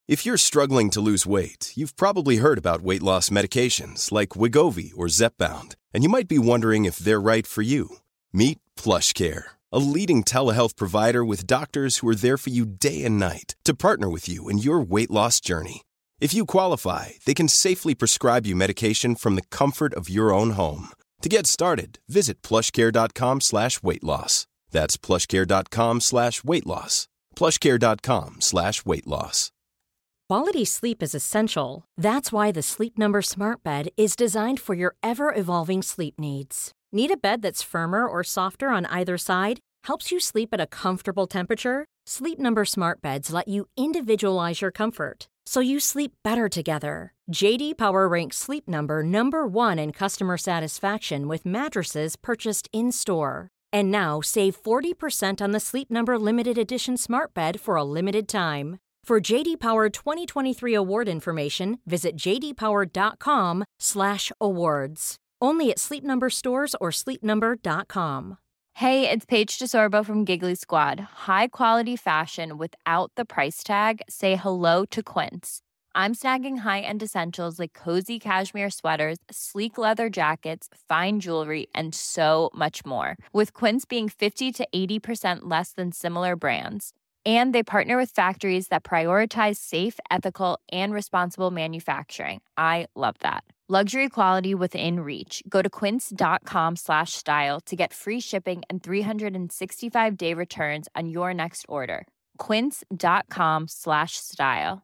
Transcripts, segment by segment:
If you're struggling to lose weight, you've probably heard about weight loss medications like Wegovy or Zepbound, and you might be wondering if they're right for you. Meet PlushCare, a leading telehealth provider with doctors who are there for you day and night to partner with you in your weight loss journey. If you qualify, they can safely prescribe you medication from the comfort of your own home. To get started, visit plushcare.com/weightloss. That's plushcare.com/weightloss. plushcare.com/weightloss. Quality sleep is essential. That's why the Sleep Number Smart Bed is designed for your ever-evolving sleep needs. Need a bed that's firmer or softer on either side? Helps you sleep at a comfortable temperature? Sleep Number Smart Beds let you individualize your comfort, so you sleep better together. J.D. Power ranks Sleep Number number one in customer satisfaction with mattresses purchased in-store. And now, save 40% on the Sleep Number Limited Edition Smart Bed for a limited time. For J.D. Power 2023 award information, visit jdpower.com/awards. Only at Sleep Number stores or sleepnumber.com. Hey, it's Paige DeSorbo from Giggly Squad. High quality fashion without the price tag. Say hello to Quince. I'm snagging high-end essentials like cozy cashmere sweaters, sleek leather jackets, fine jewelry, and so much more. With Quince being 50 to 80% less than similar brands. And they partner with factories that prioritize safe, ethical, and responsible manufacturing. I love that. Luxury quality within reach. Go to quince.com/style to get free shipping and 365-day returns on your next order. Quince.com/style.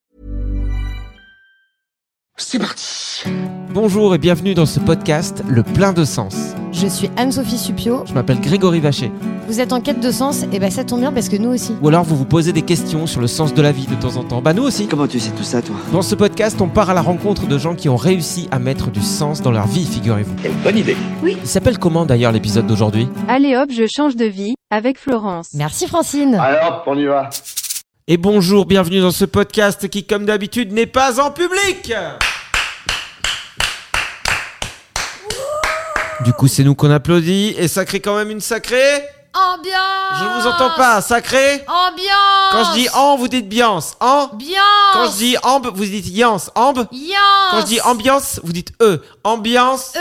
C'est parti. Bonjour et bienvenue dans ce podcast Le Plein de Sens. Je suis Anne-Sophie Suppiot. Je m'appelle Grégory Vacher. Vous êtes en quête de sens? Et ça tombe bien parce que nous aussi. Ou alors vous vous posez des questions sur le sens de la vie de temps en temps. Nous aussi. Comment tu sais tout ça, toi? Dans ce podcast, on part à la rencontre de gens qui ont réussi à mettre du sens dans leur vie, figurez-vous. Quelle bonne idée. Oui. Il s'appelle comment d'ailleurs l'épisode d'aujourd'hui? Allez hop, je change de vie avec Florence. Merci Francine. Alors, on y va. Et bonjour, bienvenue dans ce podcast qui, comme d'habitude, n'est pas en public. Du coup, c'est nous qu'on applaudit et ça crée quand même une sacrée... Ambiance. Je ne vous entends pas, sacré. Ambiance. Quand je dis en, vous dites biance. En. Biance. Quand je dis amb, vous dites yance. Amb. Yance. Quand je dis ambiance, vous dites Ambiance.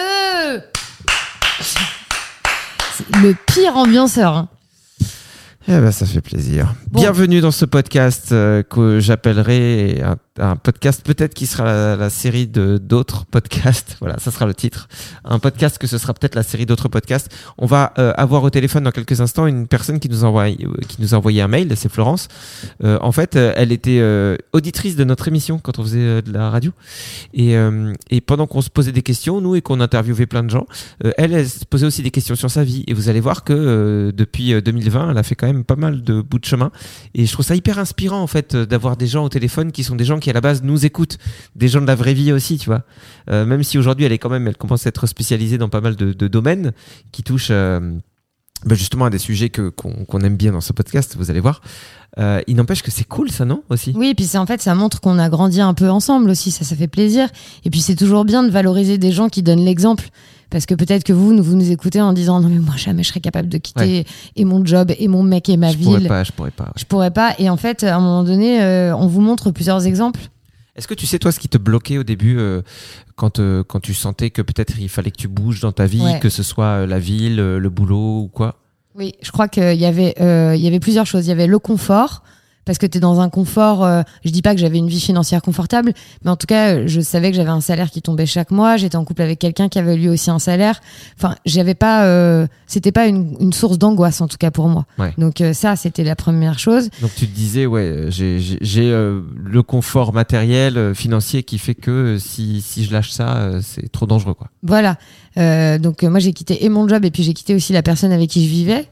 C'est le pire ambianceur. Hein. Eh ben, ça fait plaisir. Bon. Bienvenue dans ce podcast que j'appellerai un podcast peut-être qui sera la série d'autres podcasts. Voilà, ça sera le titre. Un podcast que ce sera peut-être la série d'autres podcasts. On va avoir au téléphone dans quelques instants une personne qui nous a envoyé un mail. C'est Florence. En fait, elle était auditrice de notre émission quand on faisait de la radio. Et pendant qu'on se posait des questions, nous, et qu'on interviewait plein de gens, elle se posait aussi des questions sur sa vie. Et vous allez voir que depuis 2020, elle a fait quand même pas mal de bouts de chemin. Et je trouve ça hyper inspirant, en fait, d'avoir des gens au téléphone qui sont des gens qui à la base nous écoutent, des gens de la vraie vie aussi, tu vois. Même si aujourd'hui elle commence à être spécialisée dans pas mal de domaines qui touchent justement à des sujets qu'on aime bien dans ce podcast, vous allez voir. Il n'empêche que c'est cool ça, non, aussi? Oui, et puis ça montre qu'on a grandi un peu ensemble aussi, ça fait plaisir. Et puis c'est toujours bien de valoriser des gens qui donnent l'exemple. Parce que peut-être que vous nous écoutez en disant non mais moi jamais je serais capable de quitter et mon job et mon mec et ma ville. Je pourrais pas. Je pourrais pas. Et en fait, à un moment donné, on vous montre plusieurs exemples. Est-ce que tu sais, toi, ce qui te bloquait au début quand tu sentais que peut-être il fallait que tu bouges dans ta vie, que ce soit la ville, le boulot ou quoi? Oui, je crois qu'il y avait plusieurs choses. Il y avait le confort. Parce que t'es dans un confort, je dis pas que j'avais une vie financière confortable, mais en tout cas, je savais que j'avais un salaire qui tombait chaque mois, j'étais en couple avec quelqu'un qui avait lui aussi un salaire. Enfin, j'avais pas, c'était pas une source d'angoisse en tout cas pour moi. Ouais. Donc ça, c'était la première chose. Donc tu te disais, j'ai le confort matériel, financier qui fait que si je lâche ça, c'est trop dangereux, quoi. Voilà. Donc moi, j'ai quitté et mon job et puis j'ai quitté aussi la personne avec qui je vivais.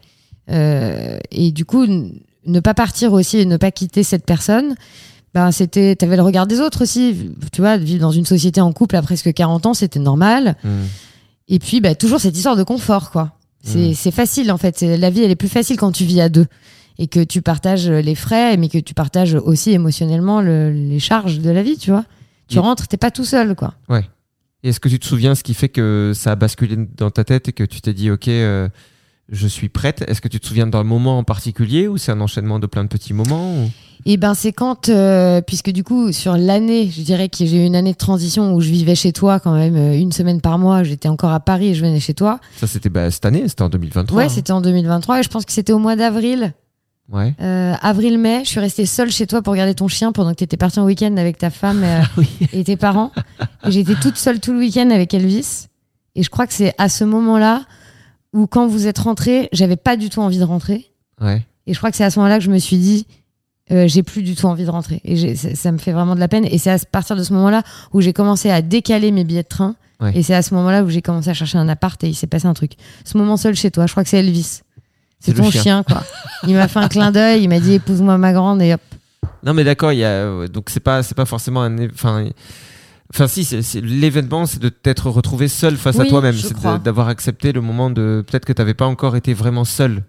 Et du coup, ne pas partir aussi et ne pas quitter cette personne, t'avais le regard des autres aussi, tu vois, vivre dans une société en couple à presque 40 ans, c'était normal. Et puis toujours cette histoire de confort, quoi. C'est facile en fait, la vie elle est plus facile quand tu vis à deux et que tu partages les frais, mais que tu partages aussi émotionnellement les charges de la vie, tu vois. Tu rentres, t'es pas tout seul, quoi. Ouais. Et est-ce que tu te souviens ce qui fait que ça a basculé dans ta tête et que tu t'es dit ok, je suis prête. Est-ce que tu te souviens d'un moment en particulier ou c'est un enchaînement de plein de petits moments ou... Et ben c'est quand, puisque du coup sur l'année, je dirais que j'ai eu une année de transition où je vivais chez toi quand même une semaine par mois. J'étais encore à Paris et je venais chez toi. Ça c'était cette année, c'était en 2023. Ouais, c'était en 2023 et je pense que c'était au mois d'avril. Ouais. Avril-mai, je suis restée seule chez toi pour garder ton chien pendant que t'étais partie en week-end avec ta femme Oui. et tes parents. Et j'étais toute seule tout le week-end avec Elvis. Et je crois que c'est à ce moment-là où quand vous êtes rentrés, j'avais pas du tout envie de rentrer. Ouais. Et je crois que c'est à ce moment-là que je me suis dit, j'ai plus du tout envie de rentrer. Et ça me fait vraiment de la peine. Et c'est à partir de ce moment-là où j'ai commencé à décaler mes billets de train. Ouais. Et c'est à ce moment-là où j'ai commencé à chercher un appart et il s'est passé un truc. Ce moment seul chez toi, je crois que c'est Elvis. C'est le ton chien, quoi. Il m'a fait un clin d'œil, il m'a dit épouse-moi ma grande et hop. Non mais d'accord, donc c'est pas forcément enfin si, c'est l'événement, c'est de t'être retrouvé seul face à toi-même, c'est d'avoir accepté le moment de peut-être que t'avais pas encore été vraiment seul.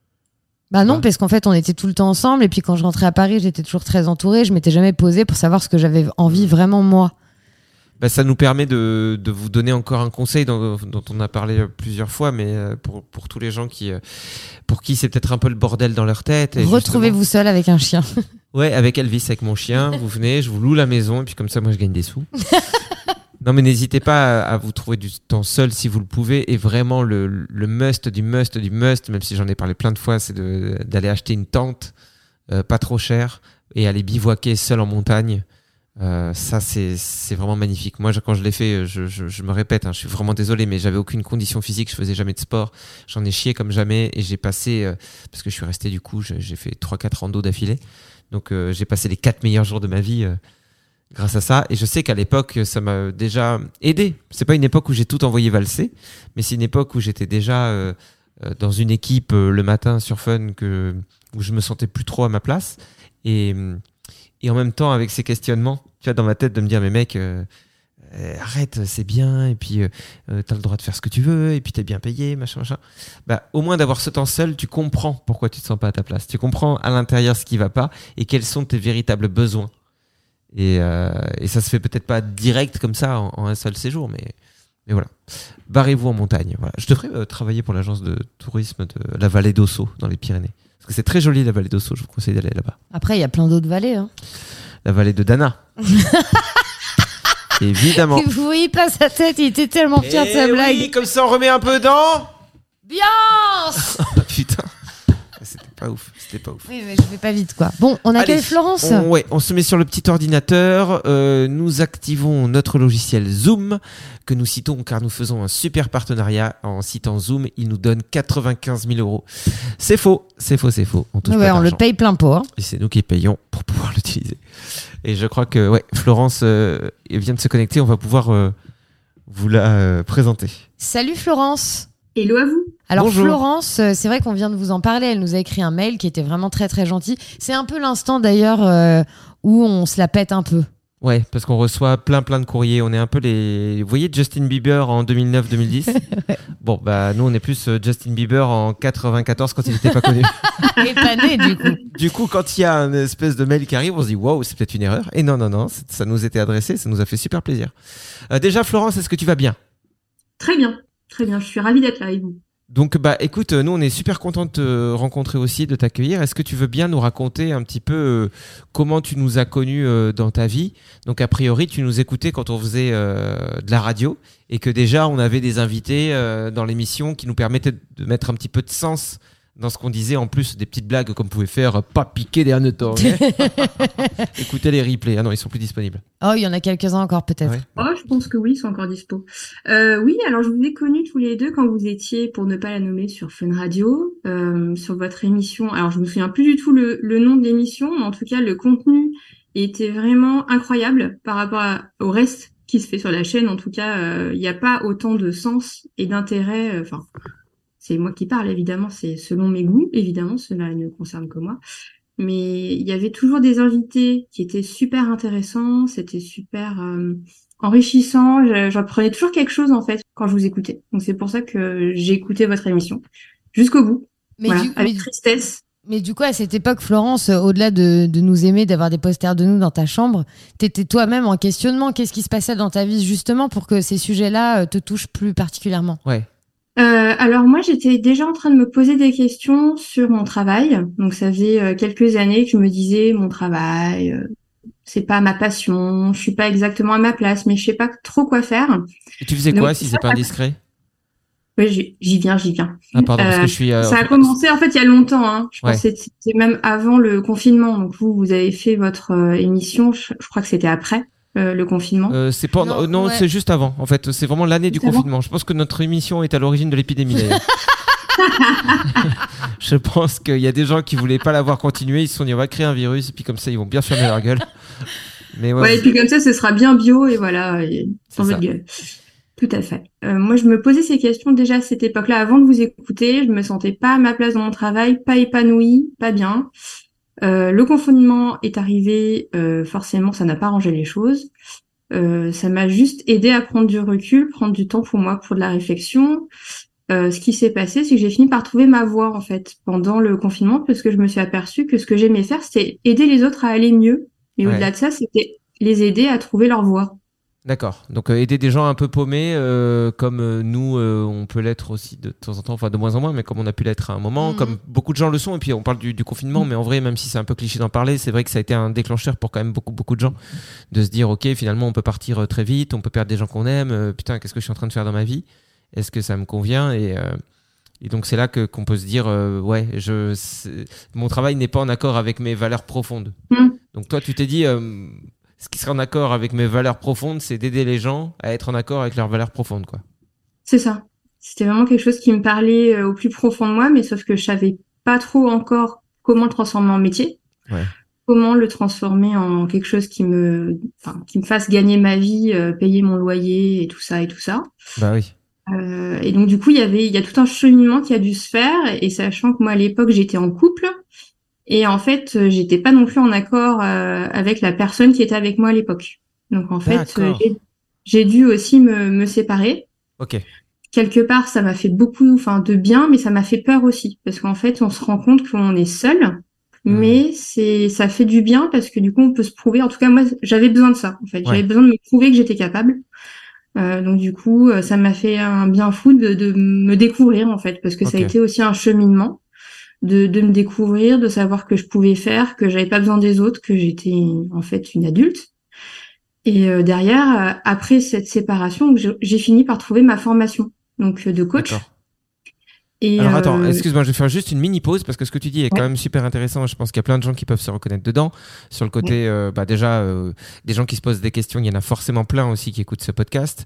Bah non, parce qu'en fait on était tout le temps ensemble et puis quand je rentrais à Paris, j'étais toujours très entourée, je m'étais jamais posée pour savoir ce que j'avais envie vraiment moi. Bah, ça nous permet de vous donner encore un conseil dont on a parlé plusieurs fois, mais pour tous les gens pour qui c'est peut-être un peu le bordel dans leur tête. Retrouvez-vous seul avec un chien. Ouais, avec Elvis, avec mon chien, vous venez, je vous loue la maison, et puis comme ça, moi, je gagne des sous. Non, mais n'hésitez pas à vous trouver du temps seul si vous le pouvez. Et vraiment, le must du must, même si j'en ai parlé plein de fois, c'est d'aller acheter une tente pas trop chère et aller bivouaquer seul en montagne. Ça c'est vraiment magnifique. Moi quand je l'ai fait, je me répète, je suis vraiment désolé, mais j'avais aucune condition physique, je faisais jamais de sport, j'en ai chié comme jamais et j'ai passé parce que je suis resté du coup, j'ai fait 3-4 randos d'affilée, donc j'ai passé les 4 meilleurs jours de ma vie grâce à ça. Et je sais qu'à l'époque ça m'a déjà aidé. C'est pas une époque où j'ai tout envoyé valser, mais c'est une époque où j'étais déjà dans une équipe le matin sur Fun où je me sentais plus trop à ma place et en même temps, avec ces questionnements, tu vois, dans ma tête, de me dire, mais mec, arrête, c'est bien, et puis t'as le droit de faire ce que tu veux, et puis t'es bien payé, machin. Bah, au moins d'avoir ce temps seul, tu comprends pourquoi tu te sens pas à ta place. Tu comprends à l'intérieur ce qui va pas, et quels sont tes véritables besoins. Et ça se fait peut-être pas direct comme ça, en un seul séjour, mais voilà. Barrez-vous en montagne. Voilà. Je devrais travailler pour l'agence de tourisme de la vallée d'Ossau, dans les Pyrénées. Parce que c'est très joli la vallée d'Ossau, je vous conseille d'aller là-bas. Après, il y a plein d'autres vallées. Hein. La vallée de Dana. Évidemment. Vous voyez pas sa tête, il était tellement fier de sa blague. Oui, comme ça on remet un peu dans... Biance. Putain. C'était pas ouf. Oui, mais je vais pas vite, quoi. Bon, on accueille Florence. On se met sur le petit ordinateur. Nous activons notre logiciel Zoom, que nous citons car nous faisons un super partenariat. En citant Zoom, il nous donne 95 000 €. C'est faux. On touche pas d'argent. On le paye plein pot. Hein. Et c'est nous qui payons pour pouvoir l'utiliser. Et je crois que Florence vient de se connecter. On va pouvoir vous la présenter. Salut Florence. Hello à vous. Alors Bonjour. Florence, c'est vrai qu'on vient de vous en parler, elle nous a écrit un mail qui était vraiment très très gentil. C'est un peu l'instant d'ailleurs où on se la pète un peu. Ouais, parce qu'on reçoit plein de courriers. On est un peu les... Vous voyez Justin Bieber en 2009-2010 ouais. Bon, bah nous on est plus Justin Bieber en 94 quand il n'était pas connu. Et pas né du coup. Du coup, quand il y a une espèce de mail qui arrive, on se dit waouh, c'est peut-être une erreur. Et non, ça nous était adressé, ça nous a fait super plaisir. Déjà Florence, est-ce que tu vas bien ? Très bien, je suis ravie d'être là avec vous. Donc, écoute, nous, on est super contents de te rencontrer aussi, de t'accueillir. Est-ce que tu veux bien nous raconter un petit peu comment tu nous as connus dans ta vie ? Donc, a priori, tu nous écoutais quand on faisait de la radio et que déjà, on avait des invités dans l'émission qui nous permettaient de mettre un petit peu de sens dans ce qu'on disait, en plus des petites blagues qu'on pouvait faire, pas piquer des hannetons. Écoutez les replays. Ah non, ils sont plus disponibles. Oh, il y en a quelques-uns encore peut-être. Ouais. Oh, je pense que oui, ils sont encore dispo. Oui, alors je vous ai connus tous les deux quand vous étiez, pour ne pas la nommer, sur Fun Radio, sur votre émission. Alors je me souviens plus du tout le nom de l'émission, mais en tout cas le contenu était vraiment incroyable par rapport au reste qui se fait sur la chaîne. En tout cas, il n'y a pas autant de sens et d'intérêt. Enfin, c'est moi qui parle, évidemment, c'est selon mes goûts, évidemment, cela ne concerne que moi. Mais il y avait toujours des invités qui étaient super intéressants, c'était super enrichissant, j'apprenais toujours quelque chose en fait quand je vous écoutais. Donc c'est pour ça que j'ai écouté votre émission jusqu'au bout, avec tristesse. Mais du coup, à cette époque, Florence, au-delà de nous aimer, d'avoir des posters de nous dans ta chambre, t'étais toi-même en questionnement. Qu'est-ce qui se passait dans ta vie justement pour que ces sujets-là te touchent plus particulièrement ? Ouais. Alors moi, j'étais déjà en train de me poser des questions sur mon travail. Donc ça faisait quelques années que je me disais mon travail, c'est pas ma passion, je suis pas exactement à ma place, mais je sais pas trop quoi faire. Et tu faisais quoi si c'est pas indiscret? Oui, j'y viens. Ah pardon, parce que je suis. Ça a commencé en fait il y a longtemps. Hein. Je pense Ouais. que c'était même avant le confinement. Donc vous avez fait votre émission. Je crois que c'était après le confinement. C'est pas, non, ouais. c'est juste avant. En fait, c'est vraiment l'année du C'est avant. confinement. Je pense que notre émission est à l'origine de l'épidémie d'ailleurs. Je pense qu'il y a des gens qui voulaient pas l'avoir continué. Ils se sont dit on va créer un virus et puis comme ça ils vont bien fermer leur gueule. Mais Ouais, et puis comme ça, ce sera bien bio et voilà, et sans C'est votre ça. gueule. Tout à fait. Moi, je me posais ces questions déjà à cette époque-là, avant de vous écouter. Je me sentais pas à ma place dans mon travail, pas épanouie, pas bien. Le confinement est arrivé, forcément, ça n'a pas arrangé les choses. Ça m'a juste aidé à prendre du recul, prendre du temps pour moi, pour de la réflexion. Ce qui s'est passé, c'est que j'ai fini par trouver ma voie, en fait, pendant le confinement, parce que je me suis aperçue que ce que j'aimais faire, c'était aider les autres à aller mieux. Et Ouais. au-delà de ça, c'était les aider à trouver leur voie. D'accord. Donc aider des gens un peu paumés, comme nous, on peut l'être aussi de temps en temps, enfin de moins en moins, mais comme on a pu l'être à un moment, comme beaucoup de gens le sont. Et puis on parle du confinement, mais en vrai, même si c'est un peu cliché d'en parler, c'est vrai que ça a été un déclencheur pour quand même beaucoup de gens de se dire, ok, finalement, on peut partir très vite, on peut perdre des gens qu'on aime. Putain, qu'est-ce que je suis en train de faire dans ma vie? Est-ce que ça me convient? Et donc c'est là qu'on peut se dire, ouais, mon travail n'est pas en accord avec mes valeurs profondes. Donc toi, tu t'es dit. Ce qui serait en accord avec mes valeurs profondes, c'est d'aider les gens à être en accord avec leurs valeurs profondes, quoi. C'est ça. C'était vraiment quelque chose qui me parlait au plus profond de moi, mais sauf que je savais pas trop encore comment le transformer en métier, Ouais. comment le transformer en quelque chose qui me fasse gagner ma vie, payer mon loyer et tout ça. Bah oui. Et donc du coup, il y a tout un cheminement qui a dû se faire, et sachant que moi à l'époque j'étais en couple. Et en fait, j'étais pas non plus en accord avec la personne qui était avec moi à l'époque. Donc en fait, j'ai dû aussi me séparer. Ok. Quelque part, ça m'a fait beaucoup, de bien, mais ça m'a fait peur aussi, parce qu'en fait, on se rend compte qu'on est seul, mais ça fait du bien parce que du coup, on peut se prouver. En tout cas, moi, j'avais besoin de ça. En fait, j'avais besoin de me prouver que j'étais capable. Donc du coup, ça m'a fait un bien fou de me découvrir en fait, parce que ça a été aussi un cheminement. De me découvrir, de savoir que je pouvais faire, que j'avais pas besoin des autres, que j'étais en fait une adulte. Et derrière, après cette séparation, j'ai fini par trouver ma formation donc de coach. D'accord. Et alors attends, excuse-moi, je vais faire juste une mini pause parce que ce que tu dis est quand même super intéressant. Je pense qu'il y a plein de gens qui peuvent se reconnaître dedans. Sur le côté, déjà, des gens qui se posent des questions, il y en a forcément plein aussi qui écoutent ce podcast.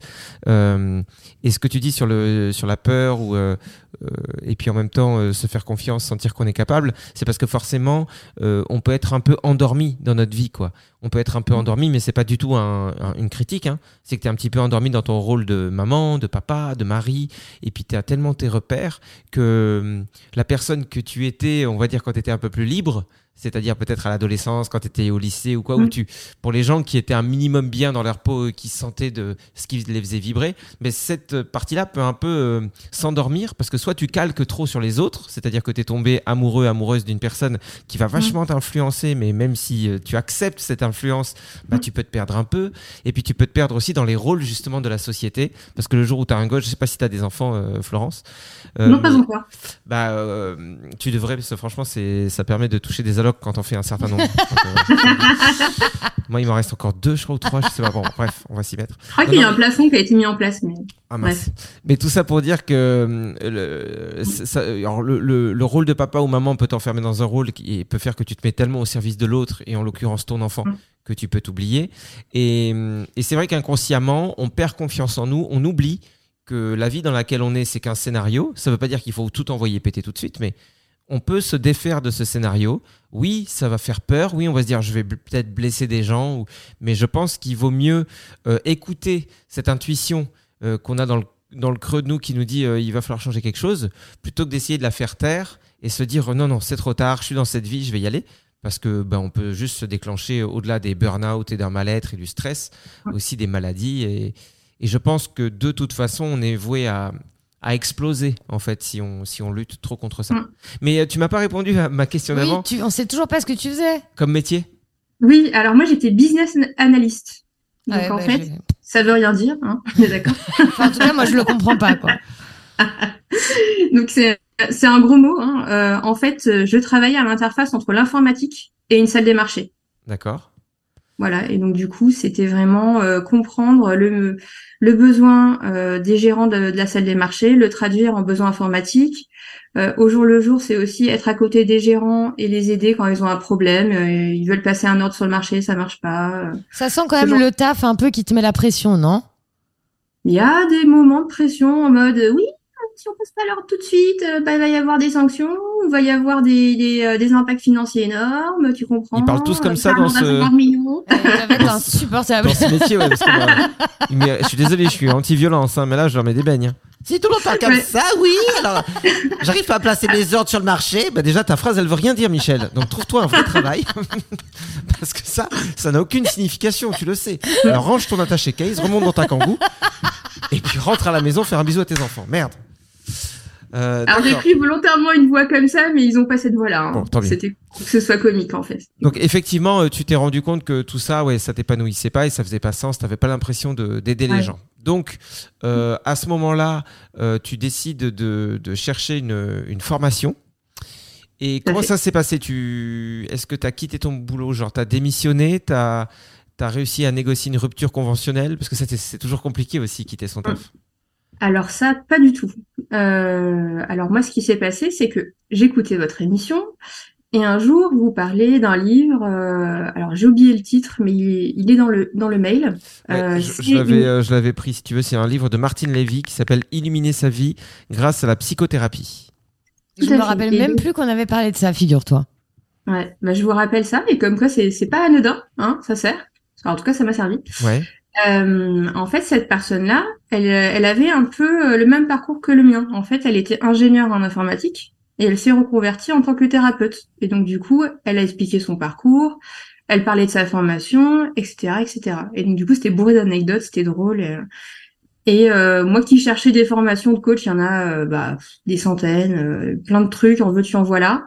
Et ce que tu dis sur la peur et puis en même temps se faire confiance, sentir qu'on est capable, c'est parce que forcément, on peut être un peu endormi dans notre vie, quoi. On peut être un peu endormi, mais c'est pas du tout une critique. Hein. C'est que tu es un petit peu endormi dans ton rôle de maman, de papa, de mari, et puis tu as tellement tes repères que la personne que tu étais, on va dire quand tu étais un peu plus libre, c'est-à-dire peut-être à l'adolescence, quand tu étais au lycée ou quoi, où pour les gens qui étaient un minimum bien dans leur peau, qui sentaient de ce qui les faisait vibrer, mais cette partie-là peut un peu s'endormir parce que soit tu calques trop sur les autres, c'est-à-dire que tu es tombé amoureux, amoureuse d'une personne qui va vachement t'influencer, mais même si tu acceptes cette influence, tu peux te perdre un peu. Et puis tu peux te perdre aussi dans les rôles justement de la société, parce que le jour où tu as un gosse, je sais pas si tu as des enfants, Florence. Non, pas encore. Tu devrais, parce que franchement, ça permet de toucher des allocs quand on fait un certain nombre. Moi, il m'en reste encore 2, je crois, ou 3, je sais pas. Bon, bref, on va s'y mettre. Je crois qu'il y a un plafond qui a été mis en place, mais bref. Mais tout ça pour dire que le rôle de papa ou maman peut t'enfermer dans un rôle qui peut faire que tu te mets tellement au service de l'autre, et en l'occurrence ton enfant, que tu peux t'oublier. Et c'est vrai qu'inconsciemment, on perd confiance en nous, on oublie que la vie dans laquelle on est, c'est qu'un scénario. Ça veut pas dire qu'il faut tout envoyer péter tout de suite, mais on peut se défaire de ce scénario. Oui, ça va faire peur. Oui, on va se dire, je vais peut-être blesser des gens. Mais je pense qu'il vaut mieux écouter cette intuition qu'on a dans le creux de nous qui nous dit il va falloir changer quelque chose, plutôt que d'essayer de la faire taire et se dire non, c'est trop tard, je suis dans cette vie, je vais y aller. Parce que on peut juste se déclencher au-delà des burn-out et d'un mal-être et du stress, aussi des maladies. Et je pense que de toute façon, on est voué à exploser en fait si on lutte trop contre ça. Mais tu m'as pas répondu à ma question d'avant. On sait toujours pas ce que tu faisais. Comme métier. Oui, alors moi j'étais business analyst. Donc en fait, ça veut rien dire, hein. On est d'accord. En tout cas, moi je le comprends pas, quoi. Donc c'est un gros mot, hein. En fait, je travaille à l'interface entre l'informatique et une salle des marchés. D'accord. Voilà, et donc du coup, c'était vraiment comprendre le besoin des gérants de la salle des marchés, le traduire en besoin informatique. Au jour le jour, c'est aussi être à côté des gérants et les aider quand ils ont un problème. Ils veulent passer un ordre sur le marché, ça marche pas. Ça sent quand même le taf un peu qui te met la pression, non? Il y a des moments de pression en mode oui, si on passe pas l'ordre tout de suite, il va y avoir des sanctions, il va y avoir des impacts financiers énormes, tu comprends. Ils parlent tous comme ça dans ce... 50 millions. Ça va être insupportable. Dans ce métier, ouais, parce que je suis désolé, je suis anti-violence, hein, mais là, je leur mets des beignes. Si tout le monde parle comme ça, oui. Alors, j'arrive pas à placer mes ordres sur le marché. Bah déjà, ta phrase, elle veut rien dire, Michel. Donc, trouve-toi un vrai travail. Parce que ça n'a aucune signification, tu le sais. Alors, range ton attaché case, remonte dans ta kangou. Et puis, rentre à la maison faire un bisou à tes enfants. Merde. Alors j'ai pris volontairement une voix comme ça, mais ils ont pas cette voix-là. Hein. Bon, c'était pour que ce soit comique en fait. Donc effectivement, tu t'es rendu compte que tout ça, ouais, ça t'épanouissait pas et ça faisait pas sens. T'avais pas l'impression d'aider les gens. Donc à ce moment-là, tu décides de chercher une formation. Et comment ça s'est passé? Est-ce que t'as quitté ton boulot? Genre t'as démissionné? T'as réussi à négocier une rupture conventionnelle? Parce que c'est toujours compliqué aussi quitter son taf. Alors ça, pas du tout. Alors moi, ce qui s'est passé, c'est que j'écoutais votre émission et un jour, vous parlez d'un livre. Alors j'ai oublié le titre, mais il est dans le mail. Ouais, je l'avais pris, si tu veux. C'est un livre de Martine Lévy qui s'appelle « Illuminer sa vie grâce à la psychothérapie ». Je me rappelle même plus qu'on avait parlé de ça, figure-toi. Ouais, bah je vous rappelle ça, et comme quoi c'est pas anodin, hein, ça sert. Alors, en tout cas, ça m'a servi. Ouais. En fait, cette personne-là, elle avait un peu le même parcours que le mien. En fait, elle était ingénieure en informatique et elle s'est reconvertie en tant que thérapeute. Et donc, du coup, elle a expliqué son parcours, elle parlait de sa formation, etc., etc. Et donc, du coup, c'était bourré d'anecdotes, c'était drôle. Et moi qui cherchais des formations de coach, il y en a des centaines, plein de trucs, en veux-tu, en voilà.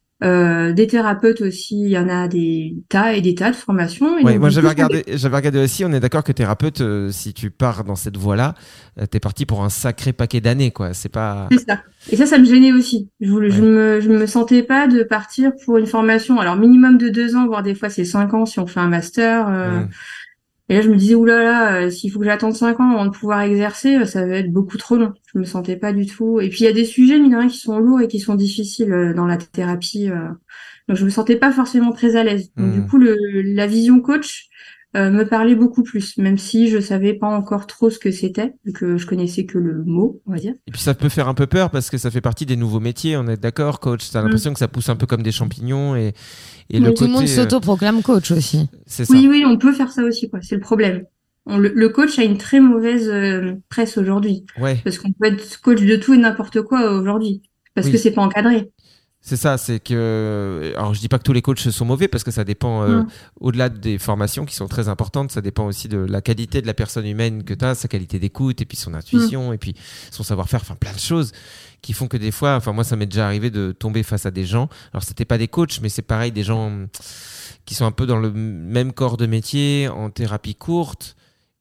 Des thérapeutes aussi, il y en a des tas et des tas de formations. Oui, moi j'avais regardé aussi, on est d'accord que thérapeute, si tu pars dans cette voie-là, t'es parti pour un sacré paquet d'années, quoi. C'est pas... C'est ça. Et ça me gênait aussi. Je me sentais pas de partir pour une formation, alors minimum de 2 ans, voire des fois c'est 5 ans si on fait un master. Et là, je me disais, oulala, s'il faut que j'attende 5 ans avant de pouvoir exercer, ça va être beaucoup trop long. Je me sentais pas du tout. Et puis, il y a des sujets, mine de rien, qui sont lourds et qui sont difficiles dans la thérapie. Donc, je me sentais pas forcément très à l'aise. Donc, du coup, la vision coach me parlait beaucoup plus, même si je savais pas encore trop ce que c'était, vu que je connaissais que le mot, on va dire. Et puis, ça peut faire un peu peur parce que ça fait partie des nouveaux métiers, on est d'accord, coach. T'as l'impression que ça pousse un peu comme des champignons et tout le monde s'auto-proclame coach aussi. C'est ça. Oui, on peut faire ça aussi, quoi. C'est le problème. Le coach a une très mauvaise presse aujourd'hui. Ouais. Parce qu'on peut être coach de tout et n'importe quoi aujourd'hui. Parce que c'est pas encadré. C'est ça, c'est que... Alors, je dis pas que tous les coachs sont mauvais parce que ça dépend, au-delà des formations qui sont très importantes, ça dépend aussi de la qualité de la personne humaine que tu as, sa qualité d'écoute et puis son intuition et puis son savoir-faire, enfin plein de choses qui font que des fois, enfin moi ça m'est déjà arrivé de tomber face à des gens, alors c'était pas des coachs mais c'est pareil, des gens qui sont un peu dans le même corps de métier, en thérapie courte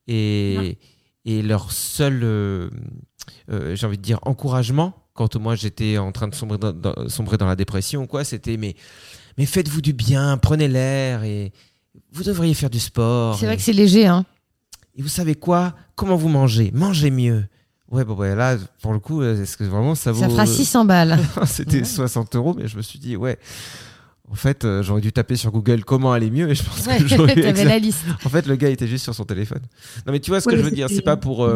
et leur seul, j'ai envie de dire, encouragement, quand moi j'étais en train de sombrer dans la dépression, quoi, c'était mais faites-vous du bien, prenez l'air et vous devriez faire du sport. C'est vrai que c'est léger, hein. Et vous savez quoi? Comment vous mangez? Mangez mieux. Ouais, là, pour le coup, est-ce que vraiment ça vaut... Ça fera 600 balles. C'était 60 €, mais je me suis dit, ouais, en fait, j'aurais dû taper sur Google comment aller mieux et je pense que j'aurais eu t'avais la liste. En fait, le gars était juste sur son téléphone. Non, mais tu vois ce que je veux dire, c'est pas pour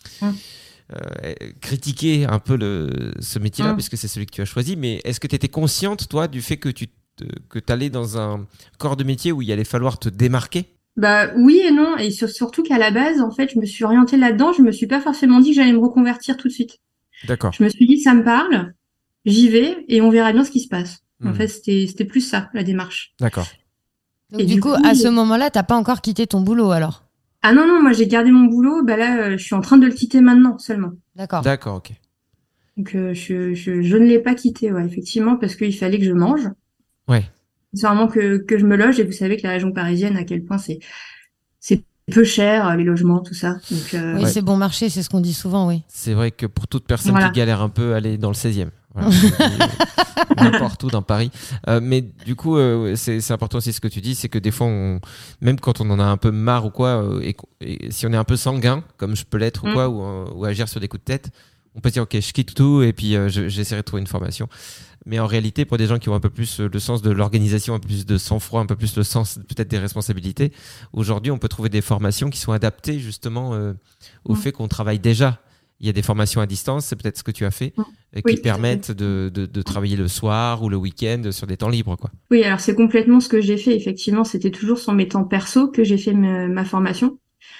critiquer un peu ce métier-là, puisque c'est celui que tu as choisi, mais est-ce que tu étais consciente, toi, du fait que tu allais dans un corps de métier où il allait falloir te démarquer? Bah oui et non, et surtout qu'à la base, en fait, je me suis orientée là-dedans, je me suis pas forcément dit que j'allais me reconvertir tout de suite. D'accord. Je me suis dit, ça me parle, j'y vais, et on verra bien ce qui se passe. En fait, c'était plus ça, la démarche. D'accord. Donc du coup, à ce moment-là, t'as pas encore quitté ton boulot, alors? Ah non, moi j'ai gardé mon boulot, bah là, je suis en train de le quitter maintenant, seulement. D'accord, ok. Donc je ne l'ai pas quitté, ouais, effectivement, parce qu'il fallait que je mange. Ouais. C'est vraiment que je me loge, et vous savez que la région parisienne, à quel point c'est peu cher, les logements, tout ça. Donc, Oui, c'est bon marché, c'est ce qu'on dit souvent, oui. C'est vrai que pour toute personne Voilà. qui galère un peu, aller dans le 16e. Voilà. N'importe où dans Paris. Mais du coup, c'est important aussi ce que tu dis, c'est que des fois, même quand on en a un peu marre ou quoi, et si on est un peu sanguin, comme je peux l'être ou quoi, ou agir sur des coups de tête, on peut dire ok, je quitte tout et puis j'essaierai de trouver une formation. Mais en réalité, pour des gens qui ont un peu plus le sens de l'organisation, un peu plus de sang-froid, un peu plus le sens peut-être des responsabilités, aujourd'hui, on peut trouver des formations qui sont adaptées justement au fait qu'on travaille déjà. Il y a des formations à distance, c'est peut-être ce que tu as fait, qui permettent de travailler le soir ou le week-end sur des temps libres, quoi. Oui, alors c'est complètement ce que j'ai fait. Effectivement, c'était toujours sur mes temps perso que j'ai fait ma formation.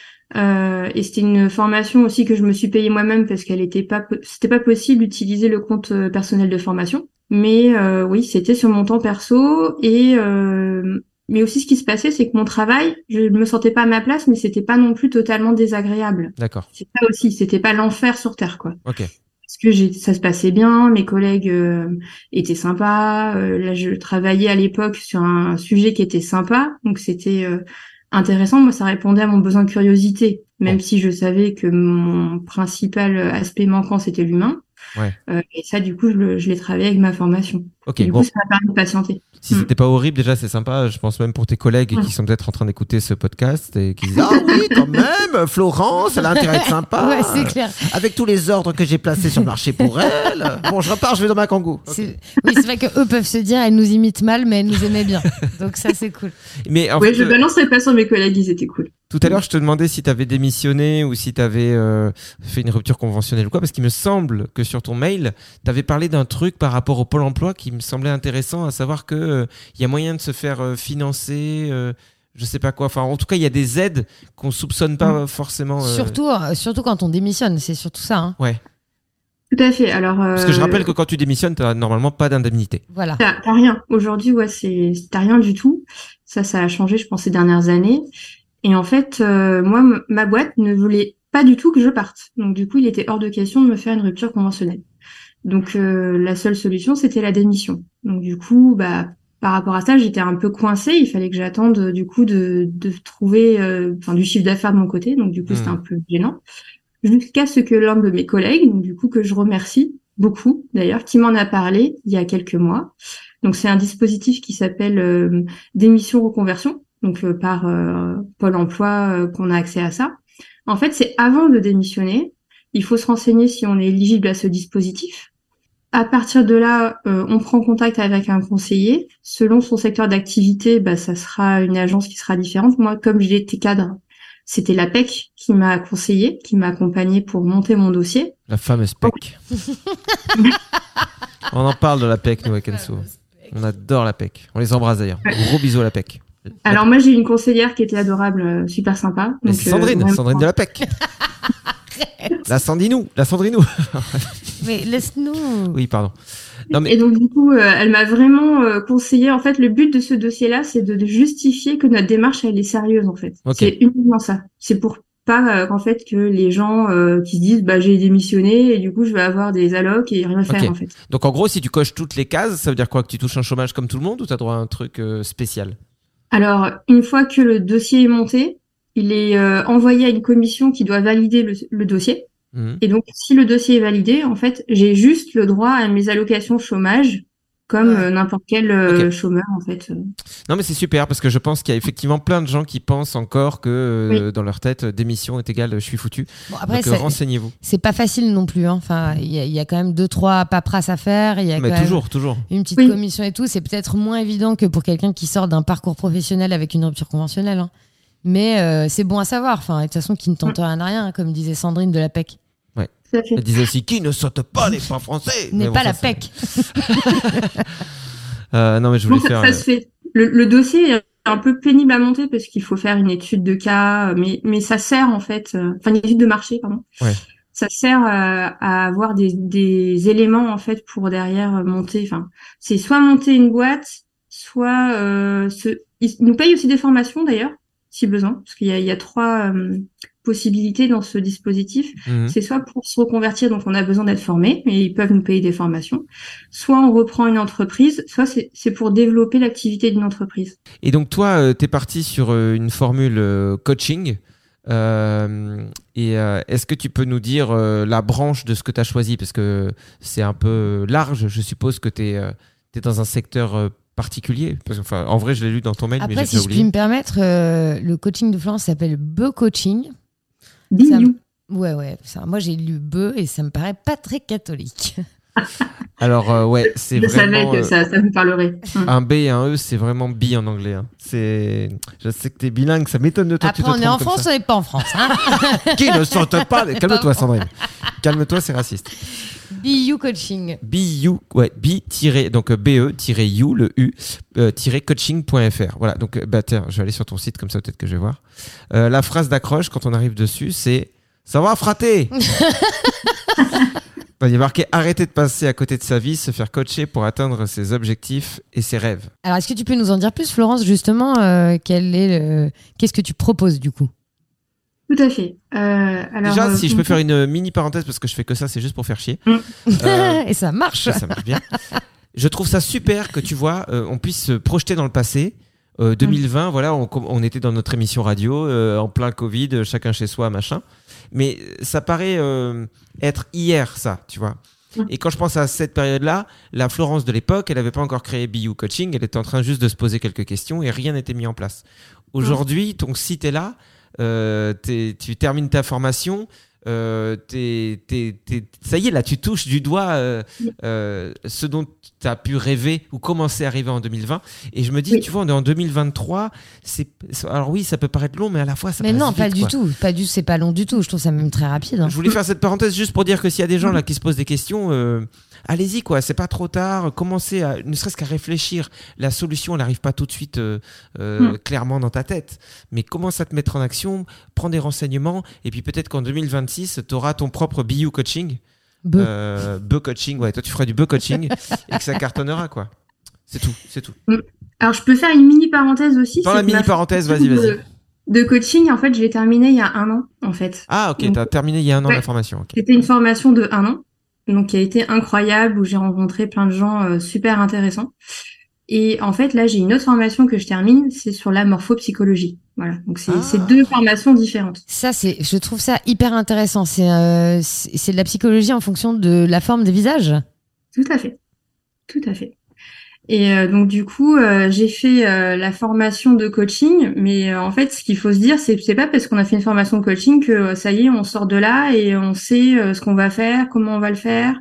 Et c'était une formation aussi que je me suis payée moi-même parce c'était pas possible d'utiliser le compte personnel de formation. Mais oui, c'était sur mon temps perso mais aussi ce qui se passait, c'est que mon travail, je me sentais pas à ma place, mais c'était pas non plus totalement désagréable. D'accord. C'est ça aussi, c'était pas l'enfer sur terre, quoi. Ok. Parce que ça se passait bien, mes collègues étaient sympas. Là, je travaillais à l'époque sur un sujet qui était sympa, donc c'était intéressant. Moi, ça répondait à mon besoin de curiosité, même si je savais que mon principal aspect manquant, c'était l'humain. Ouais. Et ça, du coup, je l'ai travaillé avec ma formation. Ok, et du coup, ça m'a permis de patienter. Si c'était pas horrible, déjà, c'est sympa. Je pense même pour tes collègues qui sont peut-être en train d'écouter ce podcast et qui disent ah oui, quand même, Florence, elle a intérêt à être sympa. Ouais, c'est clair. Avec tous les ordres que j'ai placés sur le marché pour elle. Bon, je repars, je vais dans ma kangou. Oui, c'est vrai qu'eux peuvent se dire elle nous imite mal, mais elle nous aimait bien. Donc ça, c'est cool. Mais en ouais, fait, je balancerai pas sur mes collègues, ils étaient cool. Tout à l'heure, je te demandais si tu avais démissionné ou si tu avais fait une rupture conventionnelle ou quoi, parce qu'il me semble que sur ton mail, tu avais parlé d'un truc par rapport au Pôle emploi qui me semblait intéressant, à savoir qu'il y a moyen de se faire financer, je sais pas quoi. Enfin, en tout cas, il y a des aides qu'on soupçonne pas forcément. Surtout quand on démissionne, c'est surtout ça. Hein. Ouais. Tout à fait. Alors, parce que je rappelle que quand tu démissionnes, tu n'as normalement pas d'indemnité. Voilà. T'as rien. Aujourd'hui, ouais, t'as rien du tout. Ça a changé, je pense, ces dernières années. Et en fait, moi, ma boîte ne voulait pas du tout que je parte. Donc, du coup, il était hors de question de me faire une rupture conventionnelle. Donc, la seule solution, c'était la démission. Donc, du coup, par rapport à ça, j'étais un peu coincée. Il fallait que j'attende, du coup, de trouver du chiffre d'affaires de mon côté. Donc, du coup, c'était un peu gênant. Jusqu'à ce que l'un de mes collègues, donc, du coup, que je remercie beaucoup, d'ailleurs, qui m'en a parlé il y a quelques mois. Donc, c'est un dispositif qui s'appelle démission reconversion. Donc par Pôle emploi qu'on a accès à ça. En fait, c'est avant de démissionner, il faut se renseigner si on est éligible à ce dispositif. À partir de là, on prend contact avec un conseiller. Selon son secteur d'activité, ça sera une agence qui sera différente. Moi, comme j'ai été cadre, c'était la PEC qui m'a conseillé, qui m'a accompagné pour monter mon dossier. La fameuse PEC. On en parle de la PEC, nous, à Kenso. On adore la PEC. On les embrasse d'ailleurs. Gros bisous à la PEC. Alors moi j'ai une conseillère qui était adorable, super sympa. Donc, c'est Sandrine de la PEC. La Sandrinou. Mais laisse-nous. Oui, pardon. Non, mais... Et donc du coup, elle m'a vraiment conseillé. En fait, le but de ce dossier-là, c'est de justifier que notre démarche elle est sérieuse en fait. Okay. C'est uniquement ça. C'est pour pas en fait que les gens qui se disent j'ai démissionné et du coup je vais avoir des allocs et rien faire en fait. Donc en gros, si tu coches toutes les cases, ça veut dire quoi, que tu touches un chômage comme tout le monde ou tu as droit à un truc spécial? Alors, une fois que le dossier est monté, il est envoyé à une commission qui doit valider le dossier. Et donc, si le dossier est validé, en fait, j'ai juste le droit à mes allocations chômage, comme n'importe quel chômeur, en fait. Non, mais c'est super, parce que je pense qu'il y a effectivement plein de gens qui pensent encore que dans leur tête, démission est égal, je suis foutu. Bon, après, donc, renseignez-vous. C'est pas facile non plus. Hein. Enfin, il y a quand même 2-3 paperasses à faire. Il y a toujours. Une petite commission et tout. C'est peut-être moins évident que pour quelqu'un qui sort d'un parcours professionnel avec une rupture conventionnelle. Hein. Mais c'est bon à savoir. Enfin, de toute façon, qui ne tente rien à rien, comme disait Sandrine de la PEC. Ouais. Elle disait aussi qui ne saute pas n'est pas français. N'est pas la PEC. Non, mais je voulais faire. Ça se fait. Le dossier est un peu pénible à monter parce qu'il faut faire une étude de cas, mais ça sert en fait, une étude de marché, pardon. Ouais. Ça sert à avoir des éléments en fait pour derrière monter. Enfin, c'est soit monter une boîte, soit ils nous payent aussi des formations d'ailleurs, si besoin, parce qu'il y a 3 possibilités dans ce dispositif. C'est soit pour se reconvertir, donc on a besoin d'être formé, mais ils peuvent nous payer des formations. Soit on reprend une entreprise, soit c'est pour développer l'activité d'une entreprise. Et donc toi, t'es parti sur une formule coaching. Est-ce que tu peux nous dire la branche de ce que tu as choisi? Parce que c'est un peu large. Je suppose que tu es dans un secteur particulier. Parce que, en vrai, je l'ai lu dans ton mail, mais Après, j'ai si je oublié. puis me permettre, le coaching de Florence s'appelle Beu Coaching. Bignou. Ouais. Moi, j'ai lu Beu et ça me paraît pas très catholique. Alors, ouais, c'est Je vraiment... savais que ça vous parlerait. Un B et un E, c'est vraiment bi en anglais. Hein. Je sais que t'es bilingue, ça m'étonne de toi. Après, on est en France, on n'est pas en France. Hein. Qui ne saute pas. Calme-toi, Sandrine. Calme-toi, c'est raciste. BU Coaching. BU, ouais, donc BE-U, le U, coaching.fr. Voilà, donc, tiens, je vais aller sur ton site, comme ça, peut-être que je vais voir. La phrase d'accroche, quand on arrive dessus, c'est « Ça va, fraté ?» Il y a marqué « Arrêter de passer à côté de sa vie, se faire coacher pour atteindre ses objectifs et ses rêves. » Alors, est-ce que tu peux nous en dire plus, Florence, justement, qu'est-ce que tu proposes, du coup? Tout à fait. Alors, déjà, si je peux faire une mini parenthèse, parce que je fais que ça, c'est juste pour faire chier. Et ça marche. Ça marche bien. Je trouve ça super que, tu vois, on puisse se projeter dans le passé. 2020, voilà, on était dans notre émission radio, en plein Covid, chacun chez soi, machin. Mais ça paraît être hier, ça, tu vois. Et quand je pense à cette période-là, la Florence de l'époque, elle n'avait pas encore créé BU Coaching, elle était en train juste de se poser quelques questions et rien n'était mis en place. Aujourd'hui, ton site est là, tu termines ta formation, ça y est, là, tu touches du doigt ce dont tu as pu rêver ou commencer à rêver en 2020. Et je me dis, tu vois, on est en 2023. Alors oui, ça peut paraître long, mais à la fois, ça passe vite. Mais non, pas du tout. C'est pas long du tout. Je trouve ça même très rapide. Hein. Je voulais faire cette parenthèse juste pour dire que s'il y a des gens là qui se posent des questions, allez-y, quoi. C'est pas trop tard. Commencez ne serait-ce qu'à réfléchir. La solution, elle n'arrive pas tout de suite clairement dans ta tête. Mais commence à te mettre en action, prends des renseignements. Et puis peut-être qu'en 2026, tu auras ton propre BU Coaching. Beu Coaching, ouais, toi tu feras du Beu Coaching et que ça cartonnera, quoi. C'est tout. Alors je peux faire une mini parenthèse aussi. Dans la mini parenthèse, vas-y. De coaching, en fait, je l'ai terminé il y a 1 an, en fait. Ah, ok, t'as terminé il y a 1 an la formation. Okay. C'était une formation de 1 an, donc qui a été incroyable, où j'ai rencontré plein de gens super intéressants. Et en fait, là, j'ai une autre formation que je termine, c'est sur la morphopsychologie. Voilà, donc c'est 2 formations différentes. Ça, je trouve ça hyper intéressant. C'est de la psychologie en fonction de la forme des visages. Tout à fait. Et donc du coup, j'ai fait la formation de coaching, mais en fait, ce qu'il faut se dire, c'est pas parce qu'on a fait une formation de coaching que ça y est, on sort de là et on sait ce qu'on va faire, comment on va le faire,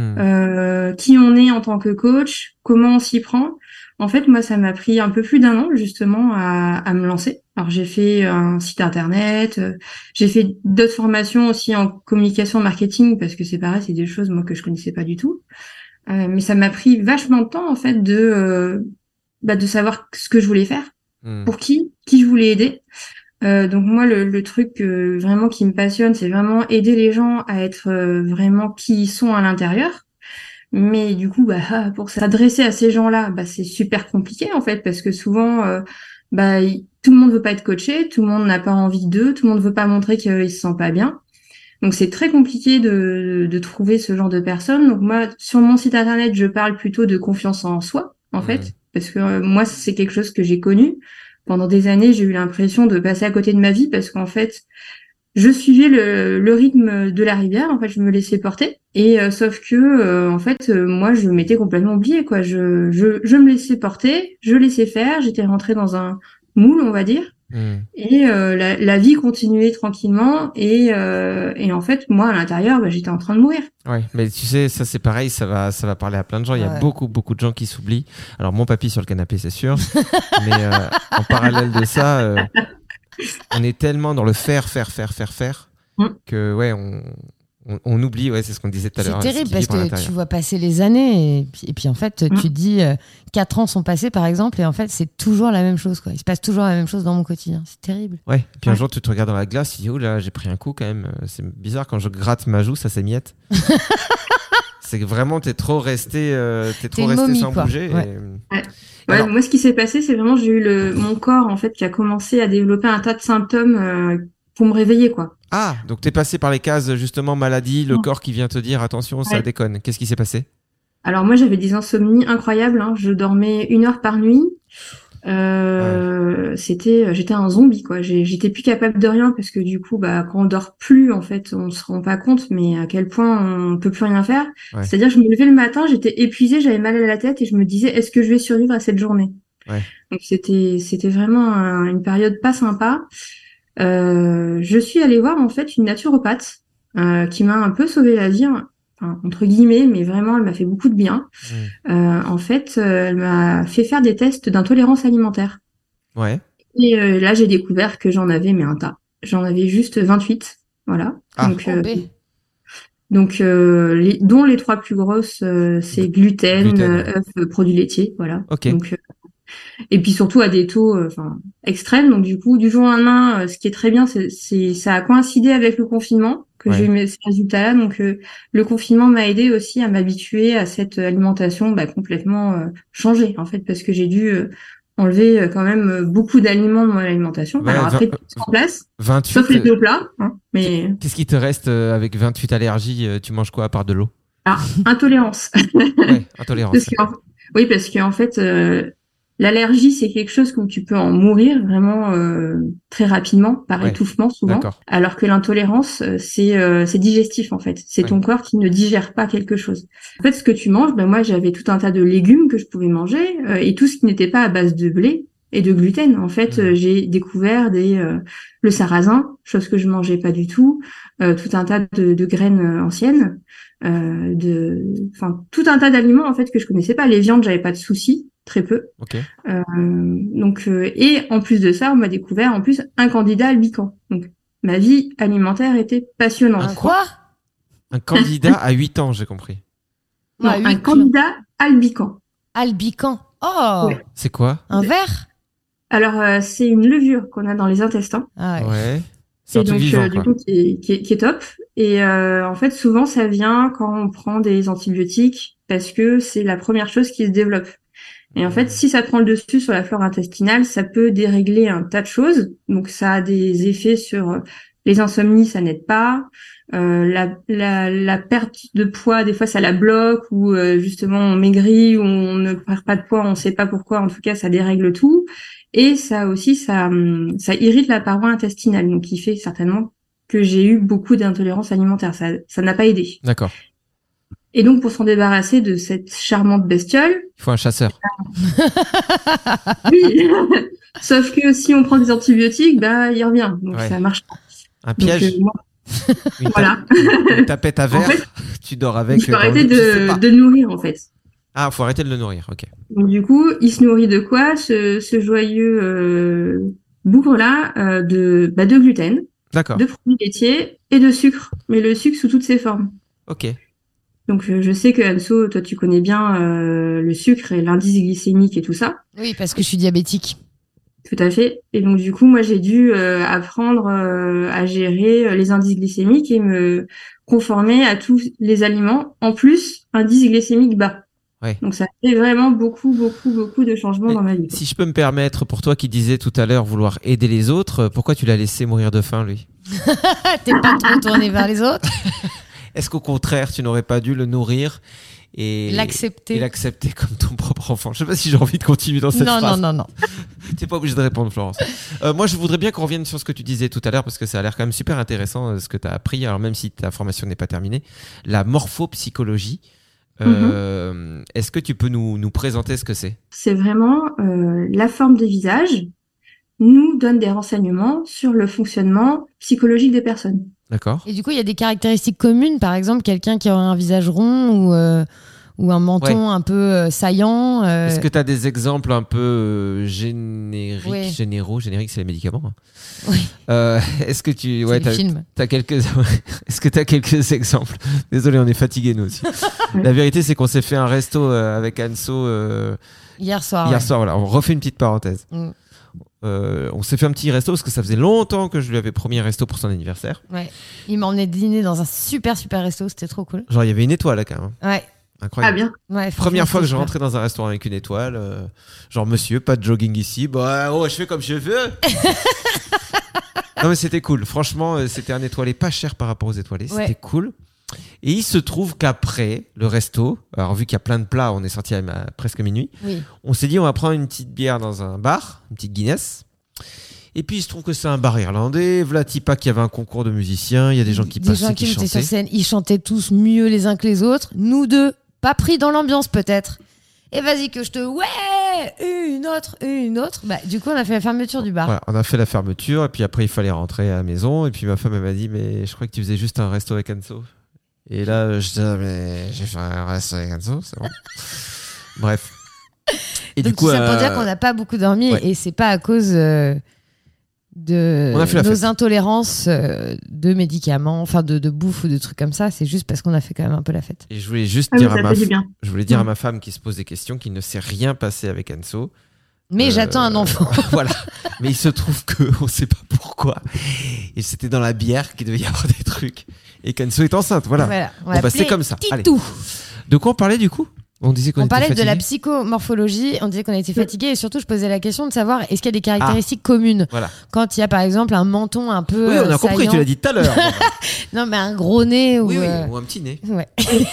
qui on est en tant que coach, comment on s'y prend. En fait, moi, ça m'a pris un peu plus d'1 an, justement, à me lancer. Alors, j'ai fait un site internet, j'ai fait d'autres formations aussi en communication marketing, parce que c'est pareil, c'est des choses, moi, que je connaissais pas du tout. Mais ça m'a pris vachement de temps, en fait, de savoir ce que je voulais faire, pour qui je voulais aider. Donc, moi, le truc vraiment qui me passionne, c'est vraiment aider les gens à être vraiment qui ils sont à l'intérieur. Mais du coup, pour s'adresser à ces gens-là, c'est super compliqué en fait, parce que souvent, tout le monde veut pas être coaché, tout le monde n'a pas envie d'eux, tout le monde veut pas montrer qu'il se sent pas bien. Donc c'est très compliqué de trouver ce genre de personnes. Donc moi, sur mon site internet, je parle plutôt de confiance en soi, en fait, parce que moi, c'est quelque chose que j'ai connu. Pendant des années, j'ai eu l'impression de passer à côté de ma vie, parce qu'en fait, je suivais le rythme de la rivière, en fait, je me laissais porter. Et sauf que en fait, moi, je m'étais complètement oubliée, quoi. Je me laissais porter, je laissais faire. J'étais rentrée dans un moule, on va dire. Et la vie continuait tranquillement. Et en fait, moi, à l'intérieur, j'étais en train de mourir. Ouais, mais tu sais, ça c'est pareil, ça va parler à plein de gens. Il y a beaucoup de gens qui s'oublient. Alors mon papy sur le canapé, c'est sûr. Mais en parallèle de ça. On est tellement dans le faire que ouais, on oublie, ouais, c'est ce qu'on disait tout à l'heure. C'est terrible parce que tu vois passer les années et puis en fait tu te dis 4 ans sont passés par exemple et en fait c'est toujours la même chose, quoi. Il se passe toujours la même chose dans mon quotidien, c'est terrible. Ouais, et puis un jour tu te regardes dans la glace, tu dis oh là j'ai pris un coup quand même, c'est bizarre quand je gratte ma joue ça s'émiette. C'est que vraiment t'es trop resté sans bouger. Ouais. Alors, moi, ce qui s'est passé, c'est vraiment j'ai eu mon corps en fait qui a commencé à développer un tas de symptômes pour me réveiller, quoi. Ah, donc t'es passé par les cases justement maladie, le corps qui vient te dire attention, ça déconne. Qu'est-ce qui s'est passé? Alors moi, j'avais des insomnies incroyables. Je dormais 1 heure par nuit. J'étais un zombie, quoi. J'étais plus capable de rien parce que du coup, quand on dort plus, en fait, on se rend pas compte, mais à quel point on peut plus rien faire. Ouais. C'est-à-dire, je me levais le matin, j'étais épuisée, j'avais mal à la tête et je me disais, est-ce que je vais survivre à cette journée? Ouais. Donc c'était vraiment une période pas sympa. Je suis allée voir en fait une naturopathe qui m'a un peu sauvé la vie, enfin, entre guillemets, mais vraiment elle m'a fait beaucoup de bien. En fait, elle m'a fait faire des tests d'intolérance alimentaire. Ouais. Et là, j'ai découvert que j'en avais mais un tas. J'en avais juste 28, voilà. Ah. Donc, dont les 3 plus grosses, c'est gluten, ouais. œufs, produits laitiers, voilà. Ok. Donc, et puis surtout à des taux extrêmes. Donc du coup, du jour au lendemain, ce qui est très bien, c'est ça a coïncidé avec le confinement que j'ai eu ces résultats-là. Donc le confinement m'a aidé aussi à m'habituer à cette alimentation complètement changée en fait, parce que j'ai dû enlever quand même beaucoup d'aliments de mon alimentation. Ouais, Alors après, tout en place, 28, sauf les 2 plats. Mais qu'est-ce qui te reste avec 28 allergies? Tu manges quoi à part de l'eau? alors, intolérance. Ouais, intolérance. Parce qu'en fait, l'allergie, c'est quelque chose où tu peux en mourir vraiment très rapidement par étouffement souvent. D'accord. Alors que l'intolérance, c'est digestif en fait. C'est ton corps qui ne digère pas quelque chose. En fait, ce que tu manges, moi j'avais tout un tas de légumes que je pouvais manger et tout ce qui n'était pas à base de blé et de gluten. En fait, j'ai découvert le sarrasin, chose que je mangeais pas du tout, tout un tas de graines anciennes, tout un tas d'aliments en fait que je connaissais pas. Les viandes, j'avais pas de soucis. Très peu. Okay. Et en plus de ça, on m'a découvert en plus un candidat albican. Donc, ma vie alimentaire était passionnante. Un candidat à 8 ans, j'ai compris. Non, un candidat albican. Albican. Oh ouais. C'est quoi? Un ver? Alors, c'est une levure qu'on a dans les intestins. Ah ouais. C'est un truc vivant, quoi. Du coup, qui est top. Et en fait, souvent, ça vient quand on prend des antibiotiques parce que c'est la première chose qui se développe. Et en fait, si ça prend le dessus sur la flore intestinale, ça peut dérégler un tas de choses. Donc, ça a des effets sur les insomnies, ça n'aide pas. La perte de poids, des fois, ça la bloque ou justement on maigrit ou on ne perd pas de poids, on ne sait pas pourquoi. En tout cas, ça dérègle tout. Et ça aussi, ça irrite la paroi intestinale. Donc, il fait certainement que j'ai eu beaucoup d'intolérance alimentaire. Ça n'a pas aidé. D'accord. Et donc, pour s'en débarrasser de cette charmante bestiole... Il faut un chasseur. Oui. Sauf que si on prend des antibiotiques, il revient. Donc, ça marche pas. Un piège. Donc, voilà. Une tapette à verre, en fait, tu dors avec... Il faut arrêter de nourrir, en fait. Ah, il faut arrêter de le nourrir, ok. Donc, du coup, il se nourrit de quoi, ce joyeux bougre-là de gluten, de produits laitiers et de sucre. Mais le sucre sous toutes ses formes. Ok. Donc, je sais que Anso, toi, tu connais bien le sucre et l'indice glycémique et tout ça. Oui, parce que je suis diabétique. Tout à fait. Et donc, du coup, moi, j'ai dû apprendre à gérer les indices glycémiques et me conformer à tous les aliments. En plus, indice glycémique bas. Ouais. Donc, ça fait vraiment beaucoup de changements dans ma vie. Si je peux me permettre, pour toi qui disais tout à l'heure vouloir aider les autres, pourquoi tu l'as laissé mourir de faim, lui? T'es pas trop tourné vers les autres? Est-ce qu'au contraire, tu n'aurais pas dû le nourrir et l'accepter comme ton propre enfant? Je sais pas si j'ai envie de continuer dans cette phrase. Non. T'es pas obligé de répondre, Florence. Moi, je voudrais bien qu'on revienne sur ce que tu disais tout à l'heure parce que ça a l'air quand même super intéressant ce que tu as appris. Alors même si ta formation n'est pas terminée, la morphopsychologie. Est-ce que tu peux nous présenter ce que c'est? C'est vraiment la forme des visages nous donne des renseignements sur le fonctionnement psychologique des personnes. D'accord. Et du coup, il y a des caractéristiques communes, par exemple, quelqu'un qui aurait un visage rond ou un menton un peu saillant. Est-ce que tu as des exemples un peu génériques? Génériques, c'est les médicaments. Hein. Oui. Est-ce que tu t'as quelques est-ce que tu as quelques exemples? Désolé, on est fatigués nous aussi. La vérité, c'est qu'on s'est fait un resto avec Anso hier soir. Voilà, on refait une petite parenthèse. On s'est fait un petit resto parce que ça faisait longtemps que je lui avais promis un resto pour son anniversaire. Ouais. Il m'emmenait dîner dans un super resto, c'était trop cool. Genre il y avait une étoile là quand même. Ouais. Incroyable. Ah bien. Ouais, première fois que je rentrais dans un restaurant avec une étoile, genre monsieur, pas de jogging ici, je fais comme je veux. Non mais c'était cool. Franchement, c'était un étoilé pas cher par rapport aux étoilés. C'était cool. Et il se trouve qu'après le resto, alors vu qu'il y a plein de plats, on est sorti à presque minuit, Oui. on s'est dit on va prendre une petite bière dans un bar, une petite Guinness. Et puis il se trouve que c'est un bar irlandais, Vlatipa qui avait un concours de musiciens, il y a des gens qui passaient, qui montaient sur chantaient. scène, ils chantaient tous mieux les uns que les autres. Nous deux, pas pris dans l'ambiance peut-être. Et vas-y que je te... Ouais, une autre. Bah, du coup, on a fait la fermeture du bar. Voilà, on a fait la fermeture et puis après il fallait rentrer à la maison et puis ma femme elle m'a dit mais je crois que tu faisais juste un resto avec Anso. Et là je dis mais j'ai fait un resto avec Anso, c'est bon. Bref. Et donc du coup tout ça pour dire qu'on n'a pas beaucoup dormi et c'est pas à cause de On a fait la nos fête. intolérances de médicaments, enfin de bouffe ou de trucs comme ça. C'est juste parce qu'on a fait quand même un peu la fête. Et je voulais juste Ah oui, dire ça fait du bien. je voulais dire à ma femme qui se pose des questions qu'il ne s'est rien passé avec Anso. Mais j'attends un enfant. Voilà. Mais il se trouve qu'on ne sait pas pourquoi. Et c'était dans la bière qu'il devait y avoir des trucs. Et qu'Anso est enceinte. Voilà. On va c'est comme ça. Allez. Titou. De quoi on parlait du coup? On disait qu'on On était parlait de fatigué. la psychomorphologie, on disait qu'on était fatigué et surtout je posais la question de savoir est-ce qu'il y a des caractéristiques communes Voilà. quand il y a par exemple un menton un peu Oui, on a compris, saillant. tu l'as dit tout à l'heure. Non mais un gros nez Oui, ou oui, ou un petit nez. ouais.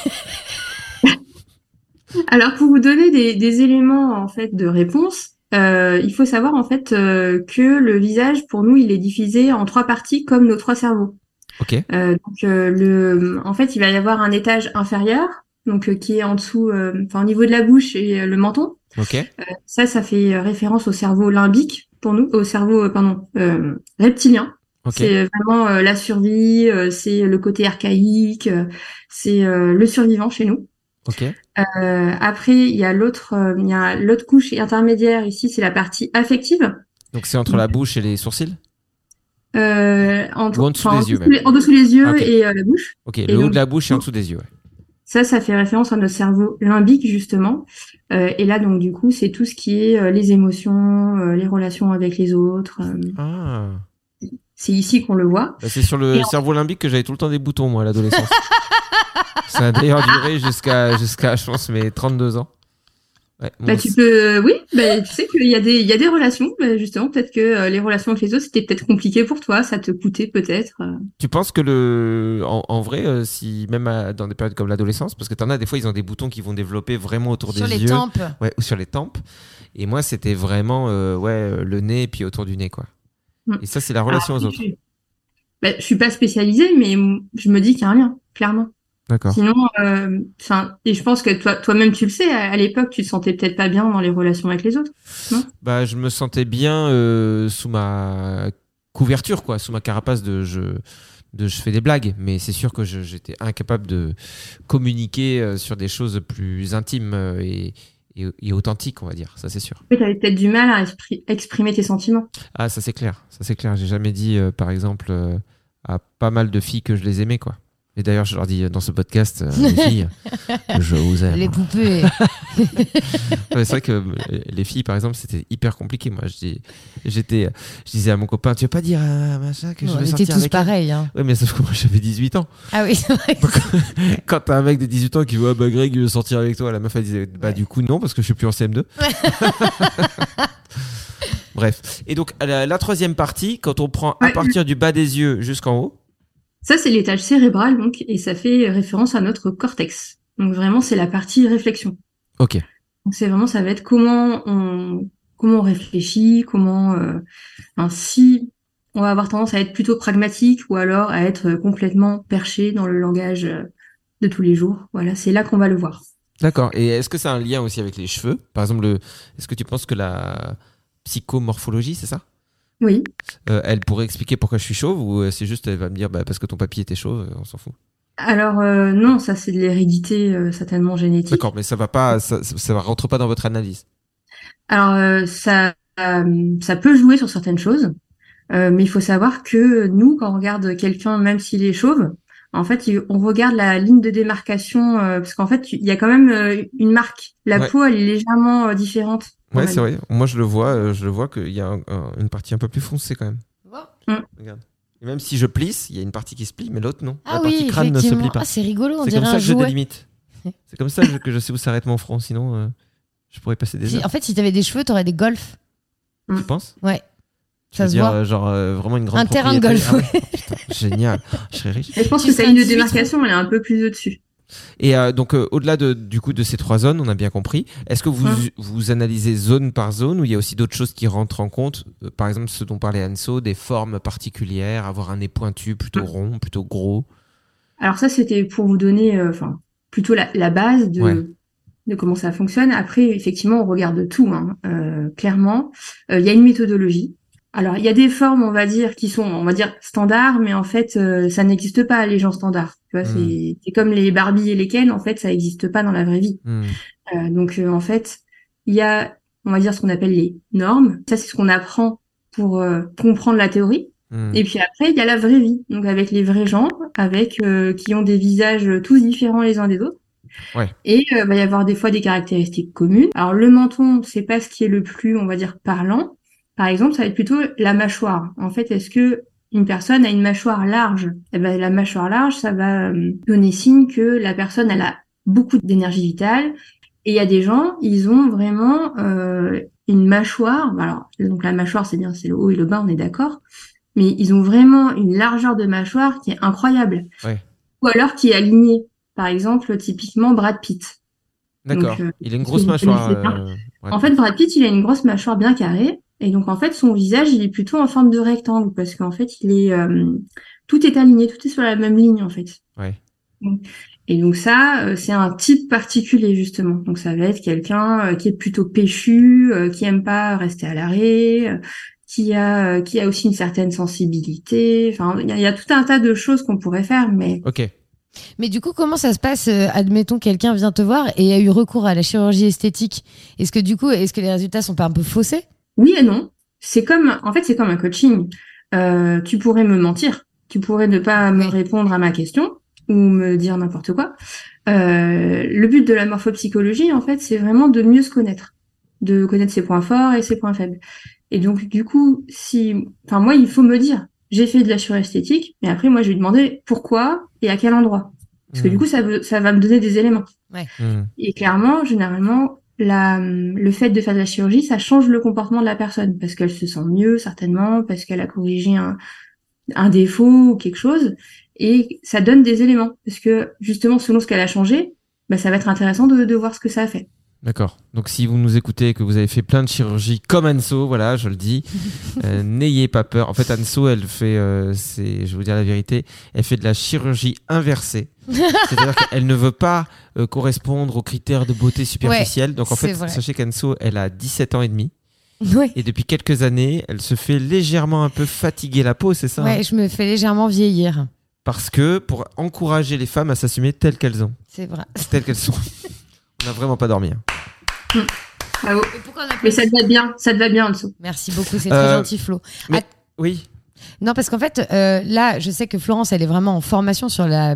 Alors, pour vous donner des éléments en fait de réponse, il faut savoir en fait que le visage, pour nous, il est divisé en 3 parties comme nos 3 cerveaux. Ok. En fait, il va y avoir un étage inférieur, donc qui est en dessous, enfin au niveau de la bouche et le menton. Ok. Ça fait référence au cerveau limbique pour nous, au cerveau reptilien. Ok. C'est vraiment la survie, c'est le côté archaïque, c'est le survivant chez nous. Ok. Après, il y a l'autre couche intermédiaire ici, c'est la partie affective. Donc c'est entre la bouche et les sourcils. Ou en dessous des yeux, même. En dessous les yeux Ah, ok. et la bouche. Ok. Et Le haut donc, de la bouche et en dessous des yeux. Ouais. Ça fait référence à notre cerveau limbique justement. Et là, donc du coup, c'est tout ce qui est les émotions, les relations avec les autres. Ah. C'est ici qu'on le voit. Bah, c'est sur le cerveau limbique que j'avais tout le temps des boutons moi à l'adolescence. Ça a d'ailleurs duré jusqu'à je pense mes 32 ans. Ouais, Bah, tu peux, oui, bah, tu sais qu'il y a des relations, bah, justement, peut-être que les relations avec les autres, c'était peut-être compliqué pour toi, ça te coûtait peut-être. Tu penses que en vrai, si même dans des périodes comme l'adolescence, parce que t'en as des fois, ils ont des boutons qui vont développer vraiment autour Sur des les yeux. tempes. Ouais, ou sur les tempes. Et moi, c'était vraiment le nez et puis autour du nez, quoi. Et ça, c'est la relation aux autres. Je suis pas spécialisée, mais je me dis qu'il y a un lien, clairement. D'accord. Sinon, et je pense que toi-même, tu le sais, à l'époque, tu te sentais peut-être pas bien dans les relations avec les autres, non? Bah, je me sentais bien sous ma couverture, quoi, sous ma carapace je fais des blagues, mais c'est sûr que j'étais incapable de communiquer sur des choses plus intimes et authentiques, on va dire. Ça, c'est sûr. Tu avais peut-être du mal à exprimer tes sentiments. Ah, ça c'est clair. Ça c'est clair. J'ai jamais dit, par exemple, à pas mal de filles que je les aimais, quoi. Et d'ailleurs, je leur dis dans ce podcast, les filles, je vous aime. Les poupées. Ouais, c'est vrai que les filles, par exemple, c'était hyper compliqué. Moi, je disais à mon copain, tu veux pas dire à machin que je On vais était sortir tous avec pareils. Hein. elle? Ouais, mais sauf que moi, j'avais 18 ans. Ah oui, c'est vrai. Quand t'as un mec de 18 ans qui voit, bah Greg, il veut sortir avec toi, la meuf, elle disait, bah du coup, non, parce que je suis plus en CM2. Bref. Et donc, la troisième partie, quand on prend à partir du bas des yeux jusqu'en haut. Ça, c'est l'étage cérébral, donc, et ça fait référence à notre cortex. Donc vraiment, c'est la partie réflexion. Ok. Donc c'est vraiment, ça va être comment on réfléchit, si on va avoir tendance à être plutôt pragmatique ou alors à être complètement perché dans le langage de tous les jours. Voilà, c'est là qu'on va le voir. D'accord. Et est-ce que ça a un lien aussi avec les cheveux? Par exemple, est-ce que tu penses que la psychomorphologie, c'est ça? Oui. Elle pourrait expliquer pourquoi je suis chauve ou c'est juste, elle va me dire, bah, parce que ton papy était chauve, on s'en fout? Alors non, ça c'est de l'hérédité certainement génétique. D'accord, mais ça rentre pas dans votre analyse. Alors ça peut jouer sur certaines choses, mais il faut savoir que nous, quand on regarde quelqu'un, même s'il est chauve, en fait, on regarde la ligne de démarcation parce qu'en fait, il y a quand même une marque. La peau, elle est légèrement différente. Ouais, c'est vrai. Moi, je le vois qu'il y a une partie un peu plus foncée quand même. Regarde. Et même si je plisse, il y a une partie qui se plie, mais l'autre non. Ah la partie crâne ne se plie pas. Ah, c'est rigolo, on c'est dirait comme ça un que je jouet. délimite. C'est comme ça que je sais où s'arrête mon front, sinon je pourrais passer des heures. En fait, si t'avais des cheveux, t'aurais des golfs. Tu penses? Ouais. Je veux se dire, voit. genre vraiment une grande Un terrain de propriété. golf, Ah ouais. Putain, génial. Je serais riche. Et je pense Tu que ça a seras une 18, démarcation, elle est un peu plus au-dessus. Et donc au-delà du coup de ces 3 zones, on a bien compris. Est-ce que vous analysez zone par zone ou il y a aussi d'autres choses qui rentrent en compte, par exemple ce dont parlait Anso, des formes particulières, avoir un nez pointu, plutôt rond, plutôt gros. Alors ça, c'était pour vous donner, plutôt la base Ouais. de comment ça fonctionne. Après, effectivement, on regarde tout, hein, clairement. Il y a une méthodologie. Alors, il y a des formes, on va dire, qui sont, on va dire, standards, mais en fait, ça n'existe pas, les gens standards. Tu vois, c'est comme les Barbie et les Ken, en fait, ça n'existe pas dans la vraie vie. Donc, en fait, il y a, on va dire, ce qu'on appelle les normes. Ça, c'est ce qu'on apprend pour comprendre la théorie. Et puis après, il y a la vraie vie, donc avec les vrais gens, avec qui ont des visages tous différents les uns des autres. Ouais. Et va y avoir des fois des caractéristiques communes. Alors le menton, c'est pas ce qui est le plus, on va dire, parlant. Par exemple, ça va être plutôt la mâchoire. En fait, est-ce que une personne a une mâchoire large? Eh ben, la mâchoire large, ça va donner signe que la personne, elle a beaucoup d'énergie vitale. Et il y a des gens, ils ont vraiment une mâchoire. Alors, donc la mâchoire, c'est bien, c'est le haut et le bas, on est d'accord. Mais ils ont vraiment une largeur de mâchoire qui est incroyable. Ouais. Ou alors qui est alignée. Par exemple, typiquement Brad Pitt. D'accord. Donc, il a une grosse mâchoire. En fait, Brad Pitt, il a une grosse mâchoire bien carrée. Et donc, en fait, son visage, il est plutôt en forme de rectangle. Parce qu'en fait, tout est aligné, tout est sur la même ligne, en fait. Ouais. Et donc ça, c'est un type particulier, justement. Donc, ça va être quelqu'un qui est plutôt péchu, qui aime pas rester à l'arrêt, qui a aussi une certaine sensibilité. Enfin, il y a tout un tas de choses qu'on pourrait faire, mais... Ok. Mais du coup, comment ça se passe? Admettons, quelqu'un vient te voir et a eu recours à la chirurgie esthétique. Est-ce que les résultats sont pas un peu faussés? Oui et non. C'est comme un coaching. Tu pourrais me mentir. Tu pourrais ne pas me répondre à ma question ou me dire n'importe quoi. Le but de la morphopsychologie, en fait, c'est vraiment de mieux se connaître. De connaître ses points forts et ses points faibles. Et donc, du coup, moi, il faut me dire, j'ai fait de la chirurgie esthétique, mais après, moi, je vais lui demander pourquoi et à quel endroit. Parce que du coup, ça va me donner des éléments. Ouais. Et clairement, généralement, le fait de faire de la chirurgie, ça change le comportement de la personne. Parce qu'elle se sent mieux, certainement, parce qu'elle a corrigé un défaut ou quelque chose. Et ça donne des éléments. Parce que, justement, selon ce qu'elle a changé, ça va être intéressant de voir ce que ça a fait. D'accord. Donc si vous nous écoutez et que vous avez fait plein de chirurgies comme Anso, voilà, je le dis, n'ayez pas peur. En fait, Anso, elle fait, je vais vous dire la vérité, elle fait de la chirurgie inversée. C'est-à-dire qu'elle ne veut pas correspondre aux critères de beauté superficielle. Donc en fait, sachez qu'Anso, elle a 17 ans et demi. Ouais. Et depuis quelques années, elle se fait légèrement un peu fatiguer la peau, c'est ça? Ouais, je me fais légèrement vieillir. Parce que pour encourager les femmes à s'assumer telles qu'elles ont. C'est vrai. Telles qu'elles sont. On n'a vraiment pas dormi. Bravo. Mais ça te va bien, en dessous. Merci beaucoup, c'est très gentil, Flo. Oui. Non, parce qu'en fait, là, je sais que Florence, elle est vraiment en formation sur la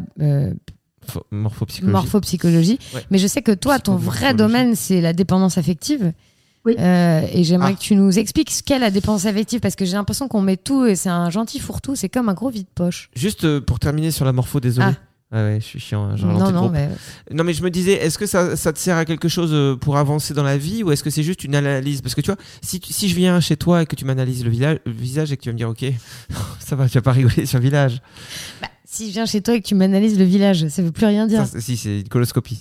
morphopsychologie. Ouais. Mais je sais que toi, ton vrai domaine, c'est la dépendance affective. Oui. Et j'aimerais que tu nous expliques ce qu'est la dépendance affective, parce que j'ai l'impression qu'on met tout et c'est un gentil fourre-tout, c'est comme un gros vide-poche. Juste pour terminer sur la morpho, désolé. Ah ouais, je suis chiant, j'ai ralenté le groupe. Non, mais je me disais, est-ce que ça te sert à quelque chose pour avancer dans la vie ou est-ce que c'est juste une analyse? Parce que tu vois, si je viens chez toi et que tu m'analyses le visage et que tu vas me dire, ok, ça va, tu vas pas rigoler sur le visage. Si je viens chez toi et que tu m'analyses le village, ça veut plus rien dire. Si, c'est une coloscopie.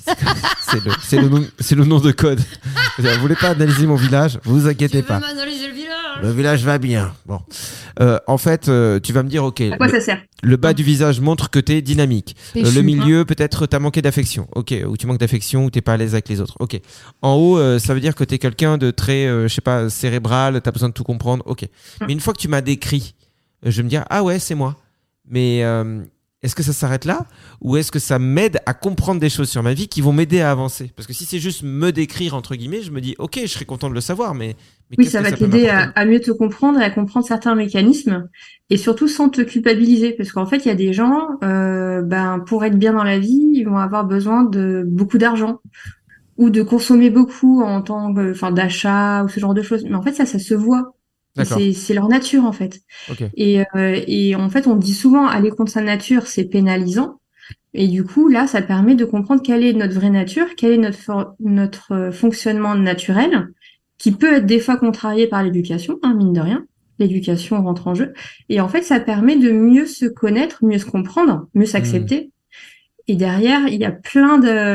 C'est le nom de code. Vous voulez pas analyser mon village? Vous inquiétez pas. M'analyser le village? Le village va bien. Bon. En fait, tu vas me dire, ok. À quoi ça sert? Le bas du visage montre que t'es dynamique. Péchu, le milieu, peut-être t'as manqué d'affection. Ok. Ou tu manques d'affection ou t'es pas à l'aise avec les autres. Ok. En haut, ça veut dire que t'es quelqu'un de très, je sais pas, cérébral. T'as besoin de tout comprendre. Ok. Mais une fois que tu m'as décrit, je vais me dire, ah ouais, c'est moi. Mais est-ce que ça s'arrête là ou est-ce que ça m'aide à comprendre des choses sur ma vie qui vont m'aider à avancer? Parce que si c'est juste me décrire, entre guillemets, je me dis, ok, je serais content de le savoir, mais oui, ça va t'aider à mieux te comprendre et à comprendre certains mécanismes et surtout sans te culpabiliser. Parce qu'en fait, il y a des gens, pour être bien dans la vie, ils vont avoir besoin de beaucoup d'argent ou de consommer beaucoup en tant que, d'achat ou ce genre de choses. Mais en fait, ça se voit. C'est leur nature, en fait. Okay. Et en fait, on dit souvent aller contre sa nature, c'est pénalisant. Et du coup, là, ça permet de comprendre quelle est notre vraie nature, quel est notre fonctionnement naturel, qui peut être des fois contrarié par l'éducation, mine de rien. l'éducation rentre en jeu. Et en fait, ça permet de mieux se connaître, mieux se comprendre, mieux s'accepter. Et derrière, il y a plein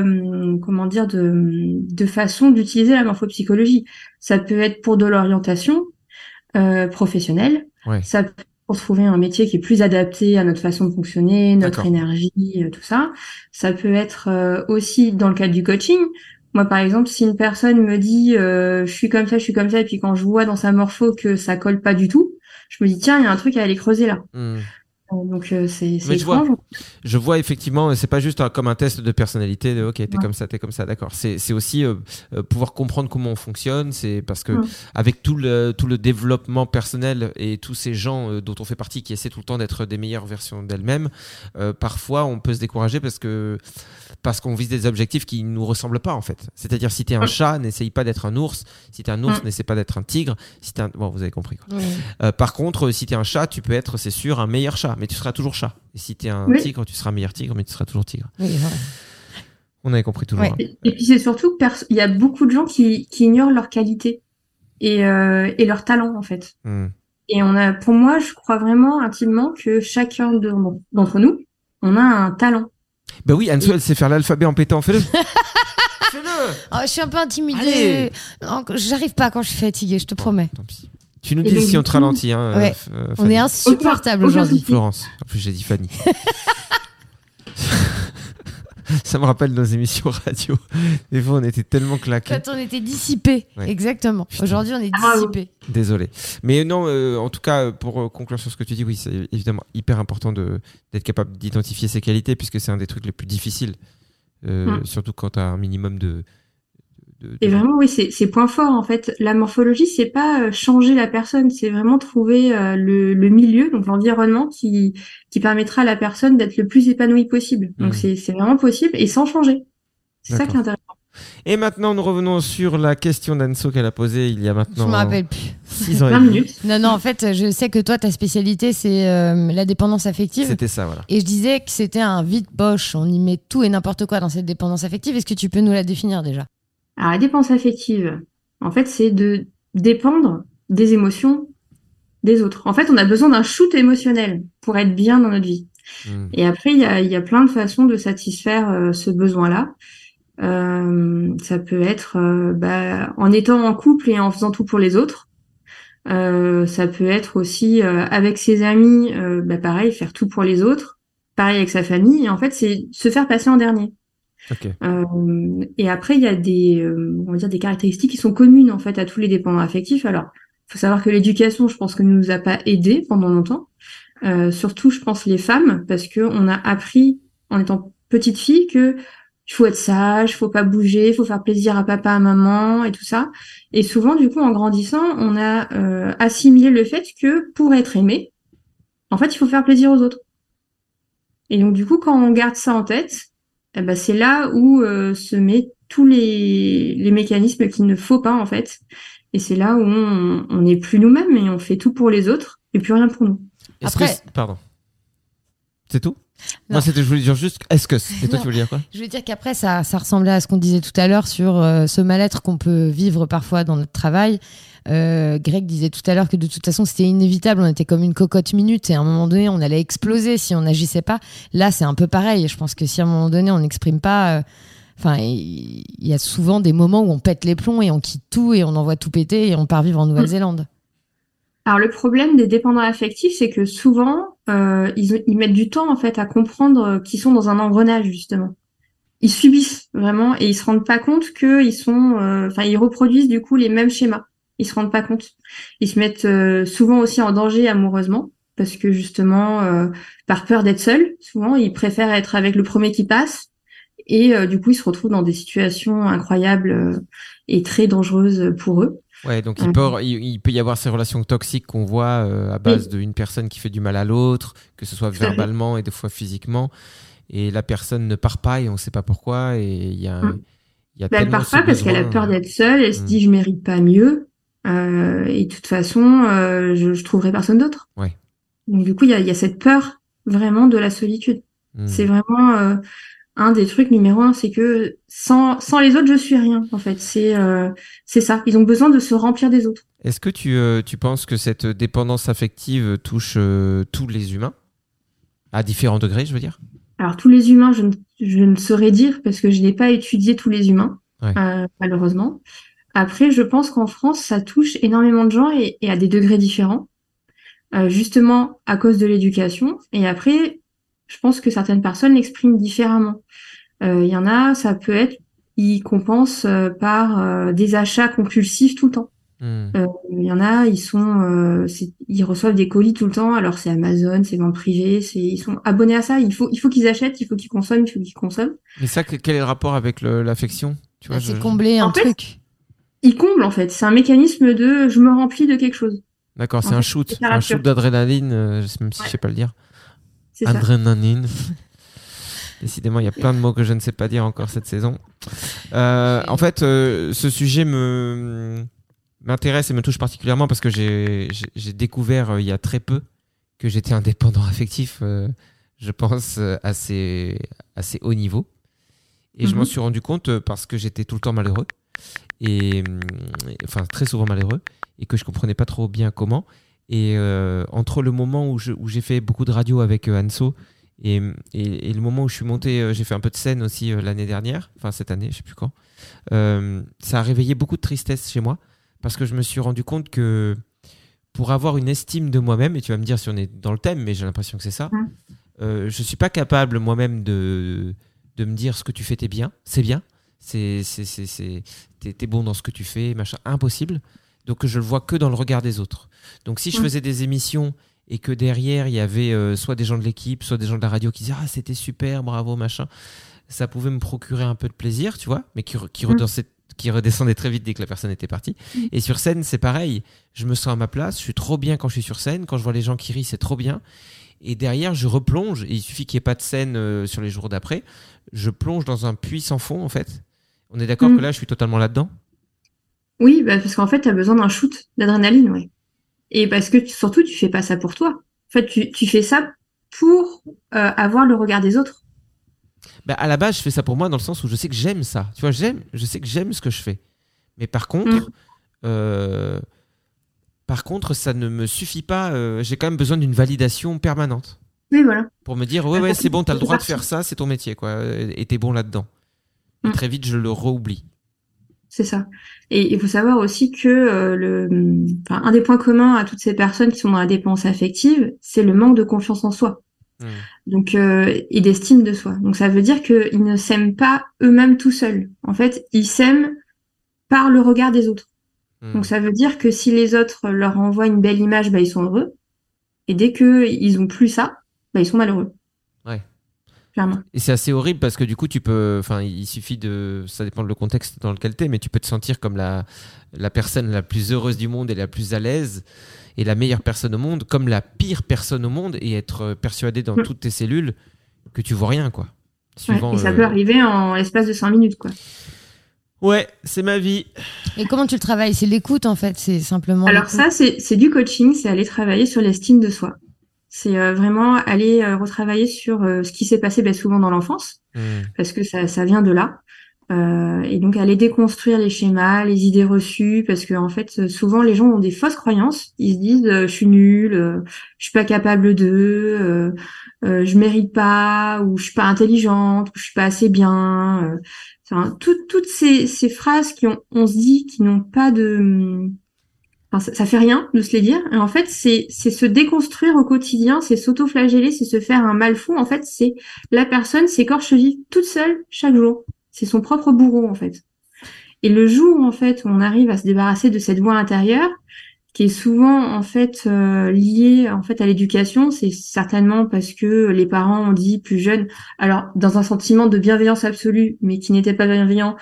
de façons d'utiliser la morphopsychologie. Ça peut être pour de l'orientation professionnelle. Ouais. Ça peut être pour trouver un métier qui est plus adapté à notre façon de fonctionner, notre énergie, tout ça. Ça peut être aussi dans le cadre du coaching. Moi, par exemple, si une personne me dit je suis comme ça, et puis quand je vois dans sa morpho que ça colle pas du tout, je me dis tiens, il y a un truc à aller creuser là. Donc c'est étrange. Je vois effectivement, c'est pas juste comme un test de personnalité de ok, t'es comme ça, d'accord. C'est aussi pouvoir comprendre comment on fonctionne. C'est parce que avec tout le développement personnel et tous ces gens dont on fait partie qui essaient tout le temps d'être des meilleures versions d'elles-mêmes, parfois on peut se décourager parce qu'on vise des objectifs qui nous ressemblent pas en fait. C'est-à-dire si t'es un chat, n'essaye pas d'être un ours. Si t'es un ours, n'essaie pas d'être un tigre. Bon, vous avez compris quoi. Par contre, si t'es un chat, tu peux être, c'est sûr, un meilleur chat, mais tu seras toujours chat. Et si t'es un tigre, tu seras meilleur tigre, mais tu seras toujours tigre. On avait compris toujours. Et puis c'est surtout il y a beaucoup de gens qui ignorent leurs qualités et leurs talents en fait. Et pour moi, je crois vraiment intimement que chacun d'entre nous, on a un talent. Bah oui, Anso, elle sait faire l'alphabet en pétant, fais-le. Fais-le. Oh, je suis un peu intimidée. Non, j'arrive pas quand je suis fatiguée, je te promets. Tant pis. Tu nous dis si on te ralentit. Hein, on est insupportable aujourd'hui. Florence. En plus, j'ai dit Fanny. Ça me rappelle nos émissions radio. Des fois, on était tellement claqués. Quand on était dissipés. Exactement. Putain. Aujourd'hui, on est dissipés. Désolé. Mais non, en tout cas, pour conclure sur ce que tu dis, oui, c'est évidemment hyper important d'être capable d'identifier ses qualités, puisque c'est un des trucs les plus difficiles. Surtout quand tu as un minimum de... Et vraiment, oui, c'est point fort, en fait. La morphologie, c'est pas changer la personne, c'est vraiment trouver le milieu, donc l'environnement qui permettra à la personne d'être le plus épanouie possible. Donc c'est vraiment possible et sans changer. C'est ça qui est intéressant. Et maintenant, nous revenons sur la question d'Anso qu'elle a posée il y a maintenant... Je me rappelle plus. 6 ans 20 minutes. Non, en fait, je sais que toi, ta spécialité, c'est la dépendance affective. C'était ça, voilà. Et je disais que c'était un vide-poche. On y met tout et n'importe quoi dans cette dépendance affective. Est-ce que tu peux nous la définir déjà ? Alors, la dépendance affective, en fait, c'est de dépendre des émotions des autres. En fait, on a besoin d'un shoot émotionnel pour être bien dans notre vie. Et après, il y a plein de façons de satisfaire ce besoin-là. Ça peut être en étant en couple et en faisant tout pour les autres. Ça peut être aussi avec ses amis, pareil, faire tout pour les autres. Pareil avec sa famille. Et en fait, c'est se faire passer en dernier. Okay. Et après, il y a on va dire des caractéristiques qui sont communes en fait à tous les dépendants affectifs. Alors, faut savoir que l'éducation, je pense que ne nous a pas aidés pendant longtemps. Surtout, je pense les femmes, parce que on a appris en étant petite fille que il faut être sage, faut pas bouger, faut faire plaisir à papa, à maman et tout ça. Et souvent, du coup, en grandissant, on a assimilé le fait que pour être aimé, en fait, il faut faire plaisir aux autres. Et donc, du coup, quand on garde ça en tête, c'est là où se met tous les mécanismes qu'il ne faut pas en fait, et c'est là où on n'est plus nous-mêmes et on fait tout pour les autres et plus rien pour nous. Pardon. C'est tout ? Non. Moi, je voulais dire juste est-ce que et toi tu voulais dire quoi ? Je veux dire qu'après ça ressemblait à ce qu'on disait tout à l'heure sur ce mal-être qu'on peut vivre parfois dans notre travail. Greg disait tout à l'heure que de toute façon c'était inévitable, on était comme une cocotte minute et à un moment donné on allait exploser si on n'agissait pas. Là c'est un peu pareil, je pense que si à un moment donné on n'exprime pas, il y a souvent des moments où on pète les plombs et on quitte tout et on envoie tout péter et on part vivre en Nouvelle-Zélande. Alors le problème des dépendants affectifs, c'est que souvent ils mettent du temps en fait à comprendre qu'ils sont dans un engrenage justement. Ils subissent vraiment et ils se rendent pas compte que ils reproduisent du coup les mêmes schémas. Ils se rendent pas compte. Ils se mettent souvent aussi en danger amoureusement parce que justement par peur d'être seuls, souvent ils préfèrent être avec le premier qui passe et du coup ils se retrouvent dans des situations incroyables et très dangereuses pour eux. Ouais, donc il peut y avoir ces relations toxiques qu'on voit à base d'une personne qui fait du mal à l'autre, que ce soit verbalement et des fois physiquement, et la personne ne part pas et on ne sait pas pourquoi, et il y a elle part pas parce qu'elle a peur d'être seule, elle se dit je mérite pas mieux, et de toute façon je trouverai personne d'autre. Ouais. Donc du coup il y a cette peur vraiment de la solitude. C'est vraiment un des trucs numéro 1, c'est que sans les autres, je suis rien, en fait. C'est ça. Ils ont besoin de se remplir des autres. Est-ce que tu penses que cette dépendance affective touche tous les humains à différents degrés, je veux dire? Alors, tous les humains, je ne saurais dire parce que je n'ai pas étudié tous les humains, malheureusement. Après, je pense qu'en France, ça touche énormément de gens et à des degrés différents, justement à cause de l'éducation. Et après, je pense que certaines personnes l'expriment différemment. Il y en a, ça peut être, ils compensent par des achats compulsifs tout le temps. Il y en a, ils reçoivent des colis tout le temps. Alors c'est Amazon, c'est vente privée, ils sont abonnés à ça. Il faut qu'ils achètent, il faut qu'ils consomment. Mais ça, quel est le rapport avec l'affection? Tu vois, c'est combler un truc. Ils comblent en fait. C'est un mécanisme de je me remplis de quelque chose. D'accord, c'est un shoot d'adrénaline, même si je sais pas le dire. C'est adrénaline. Décidément, il y a plein de mots que je ne sais pas dire encore cette saison. En fait, ce sujet m'intéresse et me touche particulièrement parce que j'ai découvert il y a très peu que j'étais indépendant affectif, je pense, assez haut niveau. Et je m'en suis rendu compte parce que j'étais tout le temps malheureux. Enfin, très souvent malheureux. Et que je comprenais pas trop bien comment. Et entre le moment où j'ai fait beaucoup de radio avec Anso et le moment où je suis monté, j'ai fait un peu de scène aussi l'année dernière, enfin cette année, je sais plus quand, ça a réveillé beaucoup de tristesse chez moi parce que je me suis rendu compte que pour avoir une estime de moi-même, et tu vas me dire si on est dans le thème, mais j'ai l'impression que c'est ça, je suis pas capable moi-même de me dire ce que tu fais, c'est bien, t'es bon dans ce que tu fais, machin, impossible. Donc je le vois que dans le regard des autres. Donc si je faisais des émissions et que derrière il y avait soit des gens de l'équipe, soit des gens de la radio qui disaient ah c'était super, bravo, machin, ça pouvait me procurer un peu de plaisir, tu vois, mais qui redescendait très vite dès que la personne était partie. Et sur scène c'est pareil, je me sens à ma place, je suis trop bien quand je suis sur scène, quand je vois les gens qui rient c'est trop bien. Et derrière je replonge, et il suffit qu'il n'y ait pas de scène sur les jours d'après, je plonge dans un puits sans fond en fait. On est d'accord que là je suis totalement là-dedans? Oui, parce qu'en fait, tu as besoin d'un shoot d'adrénaline, ouais. Et parce que surtout, tu fais pas ça pour toi. En fait, tu fais ça pour avoir le regard des autres. À la base, je fais ça pour moi dans le sens où je sais que j'aime ça. Tu vois, je sais que j'aime ce que je fais. Mais par contre, ça ne me suffit pas. J'ai quand même besoin d'une validation permanente. Oui, voilà. Pour me dire, ouais, c'est bon, t'as le droit de faire ça, c'est ton métier, quoi. Et t'es bon là-dedans. Et très vite, je le re-oublie. C'est ça. Et il faut savoir aussi que un des points communs à toutes ces personnes qui sont dans la dépendance affective, c'est le manque de confiance en soi. Donc, et d'estime de soi. Donc, ça veut dire qu'ils ne s'aiment pas eux-mêmes tout seuls. En fait, ils s'aiment par le regard des autres. Donc, ça veut dire que si les autres leur envoient une belle image, ils sont heureux. Et dès qu'ils ont plus ça, ils sont malheureux. Ouais. Clairement. Et c'est assez horrible parce que du coup, il suffit ça dépend du contexte dans lequel t'es, mais tu peux te sentir comme la personne la plus heureuse du monde et la plus à l'aise et la meilleure personne au monde, comme la pire personne au monde et être persuadé dans toutes tes cellules que tu vois rien, quoi. Suivant, et ça peut arriver en l'espace de 5 minutes, quoi. Ouais, c'est ma vie. Et comment tu le travailles? C'est l'écoute, en fait, c'est simplement. Alors ça, c'est du coaching, c'est aller travailler sur l'estime de soi. C'est vraiment aller retravailler sur ce qui s'est passé souvent dans l'enfance, parce que ça vient de là. Et donc aller déconstruire les schémas, les idées reçues, parce que en fait souvent les gens ont des fausses croyances. Ils se disent je suis nulle, je suis pas capable de, je mérite pas, ou je suis pas intelligente, ou je suis pas assez bien. Toutes ces phrases on se dit qui n'ont pas de ça fait rien de se les dire. Et en fait, c'est se déconstruire au quotidien, c'est s'auto-flageller, c'est se faire un mal fou. En fait, c'est la personne s'écorche vivre toute seule chaque jour. C'est son propre bourreau, en fait. Et le jour, en fait, où on arrive à se débarrasser de cette voix intérieure, qui est souvent, en fait, liée, en fait, à l'éducation, c'est certainement parce que les parents ont dit plus jeunes, alors, dans un sentiment de bienveillance absolue, mais qui n'était pas bienveillant,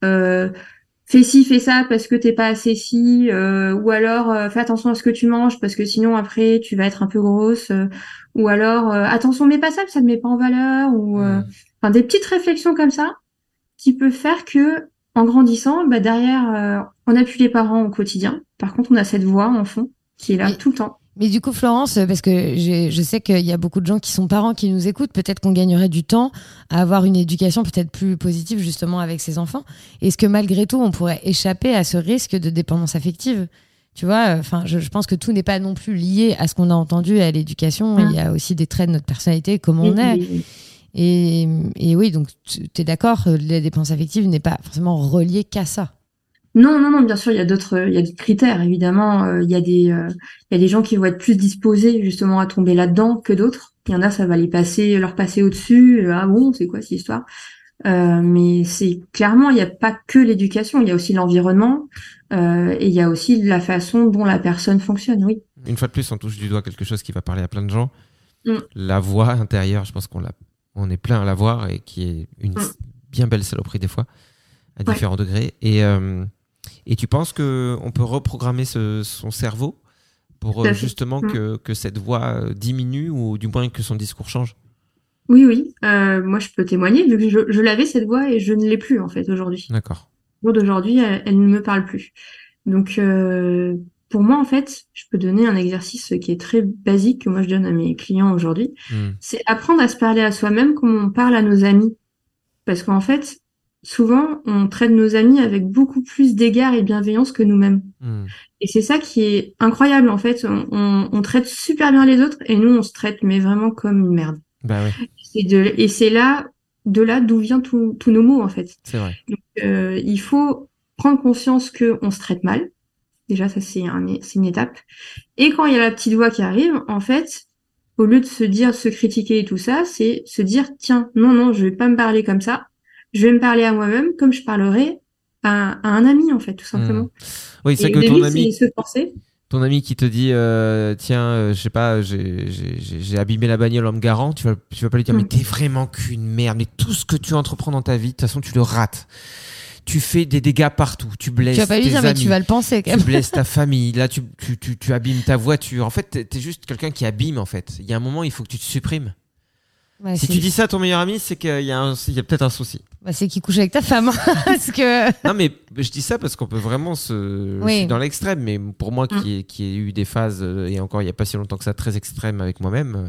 fais ci, fais ça parce que t'es pas assez ci, ou alors fais attention à ce que tu manges parce que sinon après tu vas être un peu grosse, ou alors attention mets pas ça ne met pas en valeur, ou des petites réflexions comme ça qui peut faire que en grandissant, derrière on appuie les parents au quotidien. Par contre on a cette voix en fond qui est là tout le temps. Mais du coup, Florence, parce que je sais qu'il y a beaucoup de gens qui sont parents qui nous écoutent, peut-être qu'on gagnerait du temps à avoir une éducation peut-être plus positive justement avec ses enfants. Est-ce que malgré tout, on pourrait échapper à ce risque de dépendance affective? Tu vois, je pense que tout n'est pas non plus lié à ce qu'on a entendu à l'éducation. Il y a aussi des traits de notre personnalité, comment on est. Et oui, donc tu es d'accord, la dépendance affective n'est pas forcément reliée qu'à ça. Non, bien sûr, il y a d'autres critères, évidemment. Il y a des gens qui vont être plus disposés, justement, à tomber là-dedans que d'autres. Il y en a, ça va leur passer au-dessus. Ah bon, c'est quoi cette histoire? Mais c'est clairement, il n'y a pas que l'éducation, il y a aussi l'environnement, et il y a aussi la façon dont la personne fonctionne, oui. Une fois de plus, on touche du doigt quelque chose qui va parler à plein de gens. La voix intérieure, je pense on est plein à la voir, et qui est une bien belle saloperie des fois, à différents degrés. Et tu penses qu'on peut reprogrammer son cerveau pour justement que cette voix diminue, ou du moins que son discours change? Oui. Moi, je peux témoigner, vu que je l'avais cette voix et je ne l'ai plus, en fait, aujourd'hui. D'accord. Au jour d'aujourd'hui, elle ne me parle plus. Donc, pour moi, en fait, je peux donner un exercice qui est très basique, que moi je donne à mes clients aujourd'hui. C'est apprendre à se parler à soi-même comme on parle à nos amis. Parce qu'en fait, souvent, on traite nos amis avec beaucoup plus d'égard et bienveillance que nous-mêmes. Et c'est ça qui est incroyable, en fait. On traite super bien les autres, et nous, on se traite mais vraiment comme une merde. Bah ouais. Et c'est là d'où vient tous nos mots, en fait. C'est vrai. Donc, il faut prendre conscience qu'on se traite mal. Déjà, ça, c'est une étape. Et quand il y a la petite voix qui arrive, en fait, au lieu de se critiquer et tout ça, c'est se dire, tiens, non, je vais pas me parler comme ça. Je vais me parler à moi-même comme je parlerais à un ami, en fait, tout simplement. Oui, c'est et que ton ami... c'est se forcer. Ton ami qui te dit tiens, je sais pas, j'ai abîmé la bagnole en me garant, tu vas pas lui dire mais t'es vraiment qu'une merde, mais tout ce que tu entreprends dans ta vie, de toute façon tu le rates. Tu fais des dégâts partout, tu blesses tes amis. Tu vas pas lui dire mais tu vas le penser quand même. Tu blesses ta famille, là tu abîmes ta voiture. En fait, t'es juste quelqu'un qui abîme, en fait. Il y a un moment, il faut que tu te supprimes. Ouais, si tu dis ça à ton meilleur ami, c'est qu'il y a peut-être un souci. Bah, c'est qu'il couche avec ta femme. Parce que... Non, mais je dis ça parce qu'on peut vraiment je suis dans l'extrême, mais pour moi qui ai eu des phases, et encore il n'y a pas si longtemps que ça, très extrêmes avec moi-même,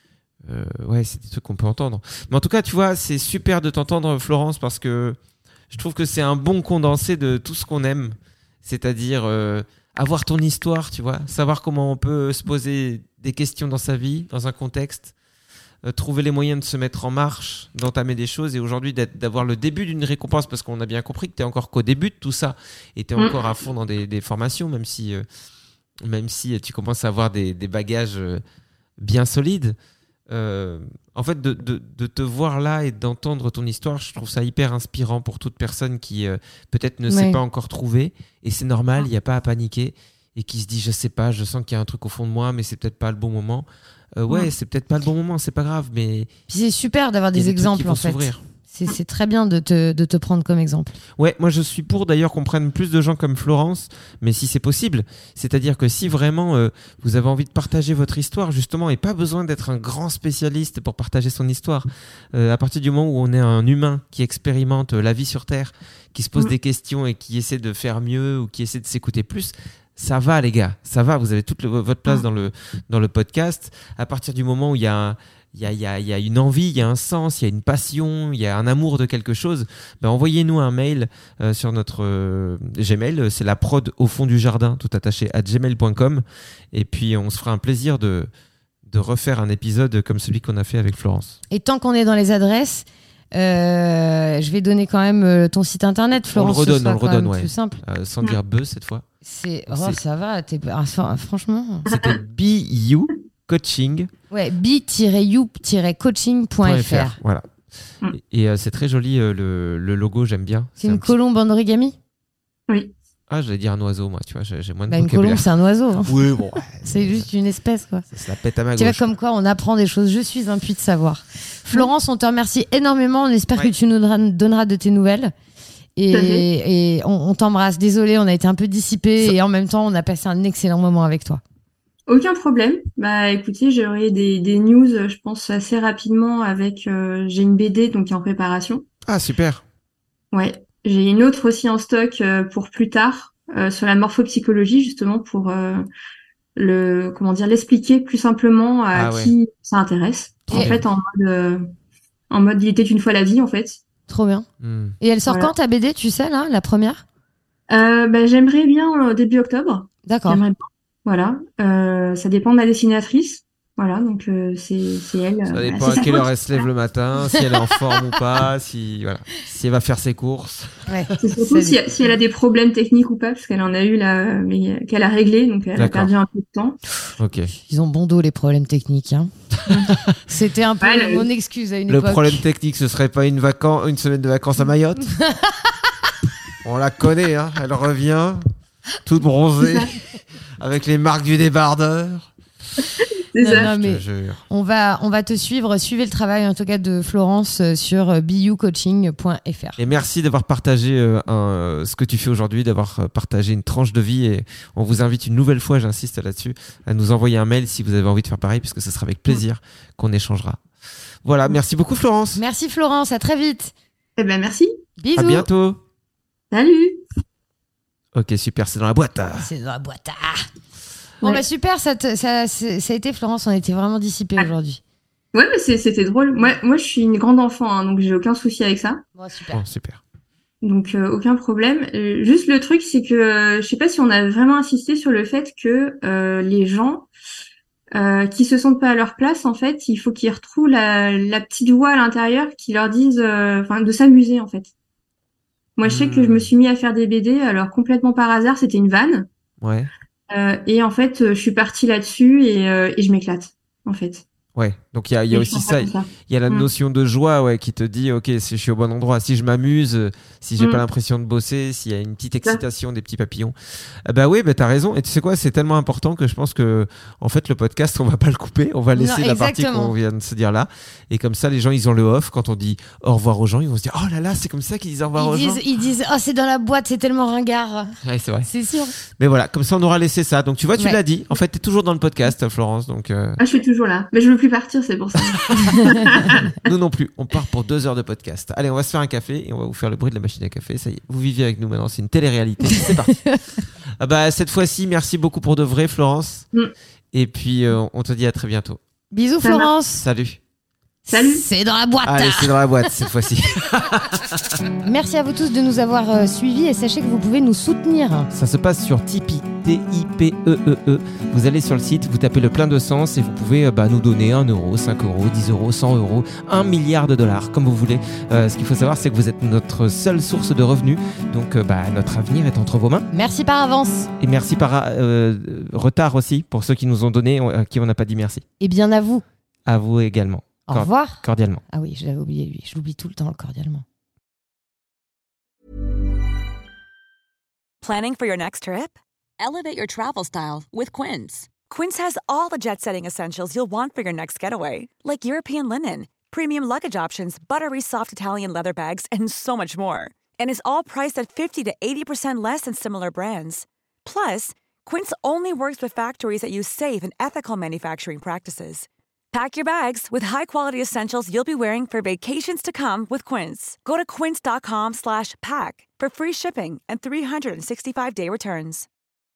c'est des trucs qu'on peut entendre. Mais en tout cas, tu vois, c'est super de t'entendre, Florence, parce que je trouve que c'est un bon condensé de tout ce qu'on aime. C'est-à-dire avoir ton histoire, tu vois, savoir comment on peut se poser des questions dans sa vie, dans un contexte, trouver les moyens de se mettre en marche, d'entamer des choses, et aujourd'hui d'avoir le début d'une récompense, parce qu'on a bien compris que tu es encore qu'au début de tout ça, et tu es encore à fond dans des formations, même si tu commences à avoir des bagages bien solides. En fait, de te voir là et d'entendre ton histoire, je trouve ça hyper inspirant pour toute personne qui peut-être ne s'est pas encore trouvée, et c'est normal, il n'y a pas à paniquer, et qui se dit je sais pas, je sens qu'il y a un truc au fond de moi, mais c'est peut-être pas le bon moment. C'est peut-être pas le bon moment, c'est pas grave, mais puis c'est super d'avoir des exemples, en fait. C'est très bien de te prendre comme exemple. Ouais, moi je suis pour d'ailleurs qu'on prenne plus de gens comme Florence, mais si c'est possible. C'est-à-dire que si vraiment vous avez envie de partager votre histoire, justement, et pas besoin d'être un grand spécialiste pour partager son histoire, à partir du moment où on est un humain qui expérimente la vie sur Terre, qui se pose des questions et qui essaie de faire mieux, ou qui essaie de s'écouter plus, ça va les gars, ça va, vous avez toute votre place dans le podcast. À partir du moment où il y a une envie, il y a un sens, il y a une passion, il y a un amour de quelque chose, envoyez-nous un mail sur notre Gmail, c'est la prod au fond du jardin, tout attaché, @gmail.com, et puis on se fera un plaisir de refaire un épisode comme celui qu'on a fait avec Florence. Et tant qu'on est dans les adresses, je vais donner quand même ton site internet, Florence. On le redonne, ouais. Plus simple. Sans dire buzz cette fois. Ça va, franchement. C'était BU Coaching. Ouais, b-you-coaching.fr. Voilà. Et c'est très joli, le logo, j'aime bien. C'est une colombe en origami ? Oui. Ah, j'allais dire un oiseau, moi, tu vois, j'ai moins de vocabulaire. Une colombe, c'est un oiseau. Hein. Oui, bon. C'est juste une espèce, quoi. Ça la pète à ma gauche. Tu vois, comme quoi on apprend des choses. Je suis un puits de savoir. Florence, on te remercie énormément. On espère que tu nous donneras de tes nouvelles. Et on t'embrasse. Désolé, on a été un peu dissipés et en même temps, on a passé un excellent moment avec toi. Aucun problème. Écoutez, j'aurai des news, je pense, assez rapidement avec... j'ai une BD donc qui est en préparation. Ah, super. Ouais. J'ai une autre aussi en stock pour plus tard, sur la morphopsychologie, justement, pour l'expliquer plus simplement à qui ça intéresse. En fait, en mode il était une fois la vie, en fait. Trop bien. Et elle sort quand ta BD, tu sais, là, la première ? J'aimerais bien début octobre. D'accord. J'aimerais bien. Voilà. Ça dépend de la dessinatrice. Voilà, donc c'est elle. Ça dépend c'est à sa quelle heure faute. elle se lève le matin, si elle est en forme ou pas, si elle va faire ses courses. Ouais. C'est surtout si elle a des problèmes techniques ou pas, parce qu'elle en a eu là, mais qu'elle a réglé, donc elle a D'accord. perdu un peu de temps. Ok. Ils ont bon dos les problèmes techniques. Hein. C'était un peu Ouais, mon excuse à une Le époque. problème technique, ce serait pas une semaine de vacances à Mayotte? On la connaît, hein. Elle revient toute bronzée, avec les marques du débardeur. C'est Non, ça. non, Je mais te jure. on va te suivre. Suivez le travail en tout cas de Florence sur bucoaching.fr. Et merci d'avoir partagé ce que tu fais aujourd'hui, d'avoir partagé une tranche de vie. Et on vous invite une nouvelle fois, j'insiste là-dessus, à nous envoyer un mail si vous avez envie de faire pareil, puisque ce sera avec plaisir qu'on échangera. Voilà, merci beaucoup Florence. Merci Florence, à très vite. Eh ben merci. Bisous. À bientôt. Salut. Ok, super, c'est dans la boîte. C'est dans la boîte. Bon Ouais. bah super, ça a été Florence, on était vraiment dissipés aujourd'hui. Ouais, mais c'était drôle. Moi, je suis une grande enfant, hein, donc j'ai aucun souci avec ça. Bon, super. Bon, super. Donc aucun problème. Juste le truc, c'est que je sais pas si on a vraiment insisté sur le fait que les gens qui se sentent pas à leur place, en fait, il faut qu'ils retrouvent la petite voix à l'intérieur qui leur dise, enfin, de s'amuser, en fait. Moi, je sais que je me suis mis à faire des BD, alors complètement par hasard, c'était une vanne. Ouais. Et en fait, je suis partie là-dessus et je m'éclate, en fait. Ouais, donc il y a Et je aussi pense ça. pas comme ça. Il y a la notion de joie, ouais, qui te dit, ok, si je suis au bon endroit, si je m'amuse, si j'ai pas l'impression de bosser, s'il y a une petite excitation, des petits papillons. Bah oui, bah t'as raison. Et tu sais quoi, c'est tellement important que je pense que, en fait, le podcast, on va pas le couper, on va laisser la partie qu'on vient de se dire là. Et comme ça, les gens, ils ont le off. Quand on dit au revoir aux gens, ils vont se dire, oh là là, c'est comme ça qu'ils disent au revoir aux gens. Ils disent, oh c'est dans la boîte, c'est tellement ringard. Ouais, c'est vrai. C'est sûr. Mais voilà, comme ça, on aura laissé ça. Donc tu vois, tu Ouais. l'as dit. En fait, t'es toujours dans le podcast, Florence. Donc Ah, je suis toujours là. Mais je veux plus partir, c'est pour ça. nous non plus. On part pour 2 heures de podcast. Allez, on va se faire un café et on va vous faire le bruit de la machine à café. Ça y est, vous vivez avec nous maintenant. C'est une télé-réalité. C'est parti. Ah bah, cette fois-ci, merci beaucoup pour de vrai, Florence. Et puis, on te dit à très bientôt. Bisous Ça marche. Florence. Salut. Salut. C'est dans la boîte. Allez, c'est dans la boîte cette fois-ci. Merci à vous tous de nous avoir suivis et sachez que vous pouvez nous soutenir. Ça se passe sur Tipeee, T-I-P-E-E-E. Vous allez sur le site, vous tapez le plein de sens et vous pouvez nous donner 1 euro, 5 euros, 10 euros, 100 euros, 1 milliard de dollars, comme vous voulez. Ce qu'il faut savoir, c'est que vous êtes notre seule source de revenus. Donc, notre avenir est entre vos mains. Merci par avance. Et merci par retard aussi pour ceux qui nous ont donné, à qui on n'a pas dit merci. Et bien à vous. À vous également. Au revoir. Cordialement. Ah oui, je l'avais oublié lui. Je l'oublie tout le temps, cordialement. Planning for your next trip? Elevate your travel style with Quince. Quince has all the jet-setting essentials you'll want for your next getaway, like European linen, premium luggage options, buttery soft Italian leather bags, and so much more. And is all priced at 50 to 80% less than similar brands. Plus, Quince only works with factories that use safe and ethical manufacturing practices. Pack your bags with high-quality essentials you'll be wearing for vacations to come with Quince. Go to quince.com/pack for free shipping and 365-day returns.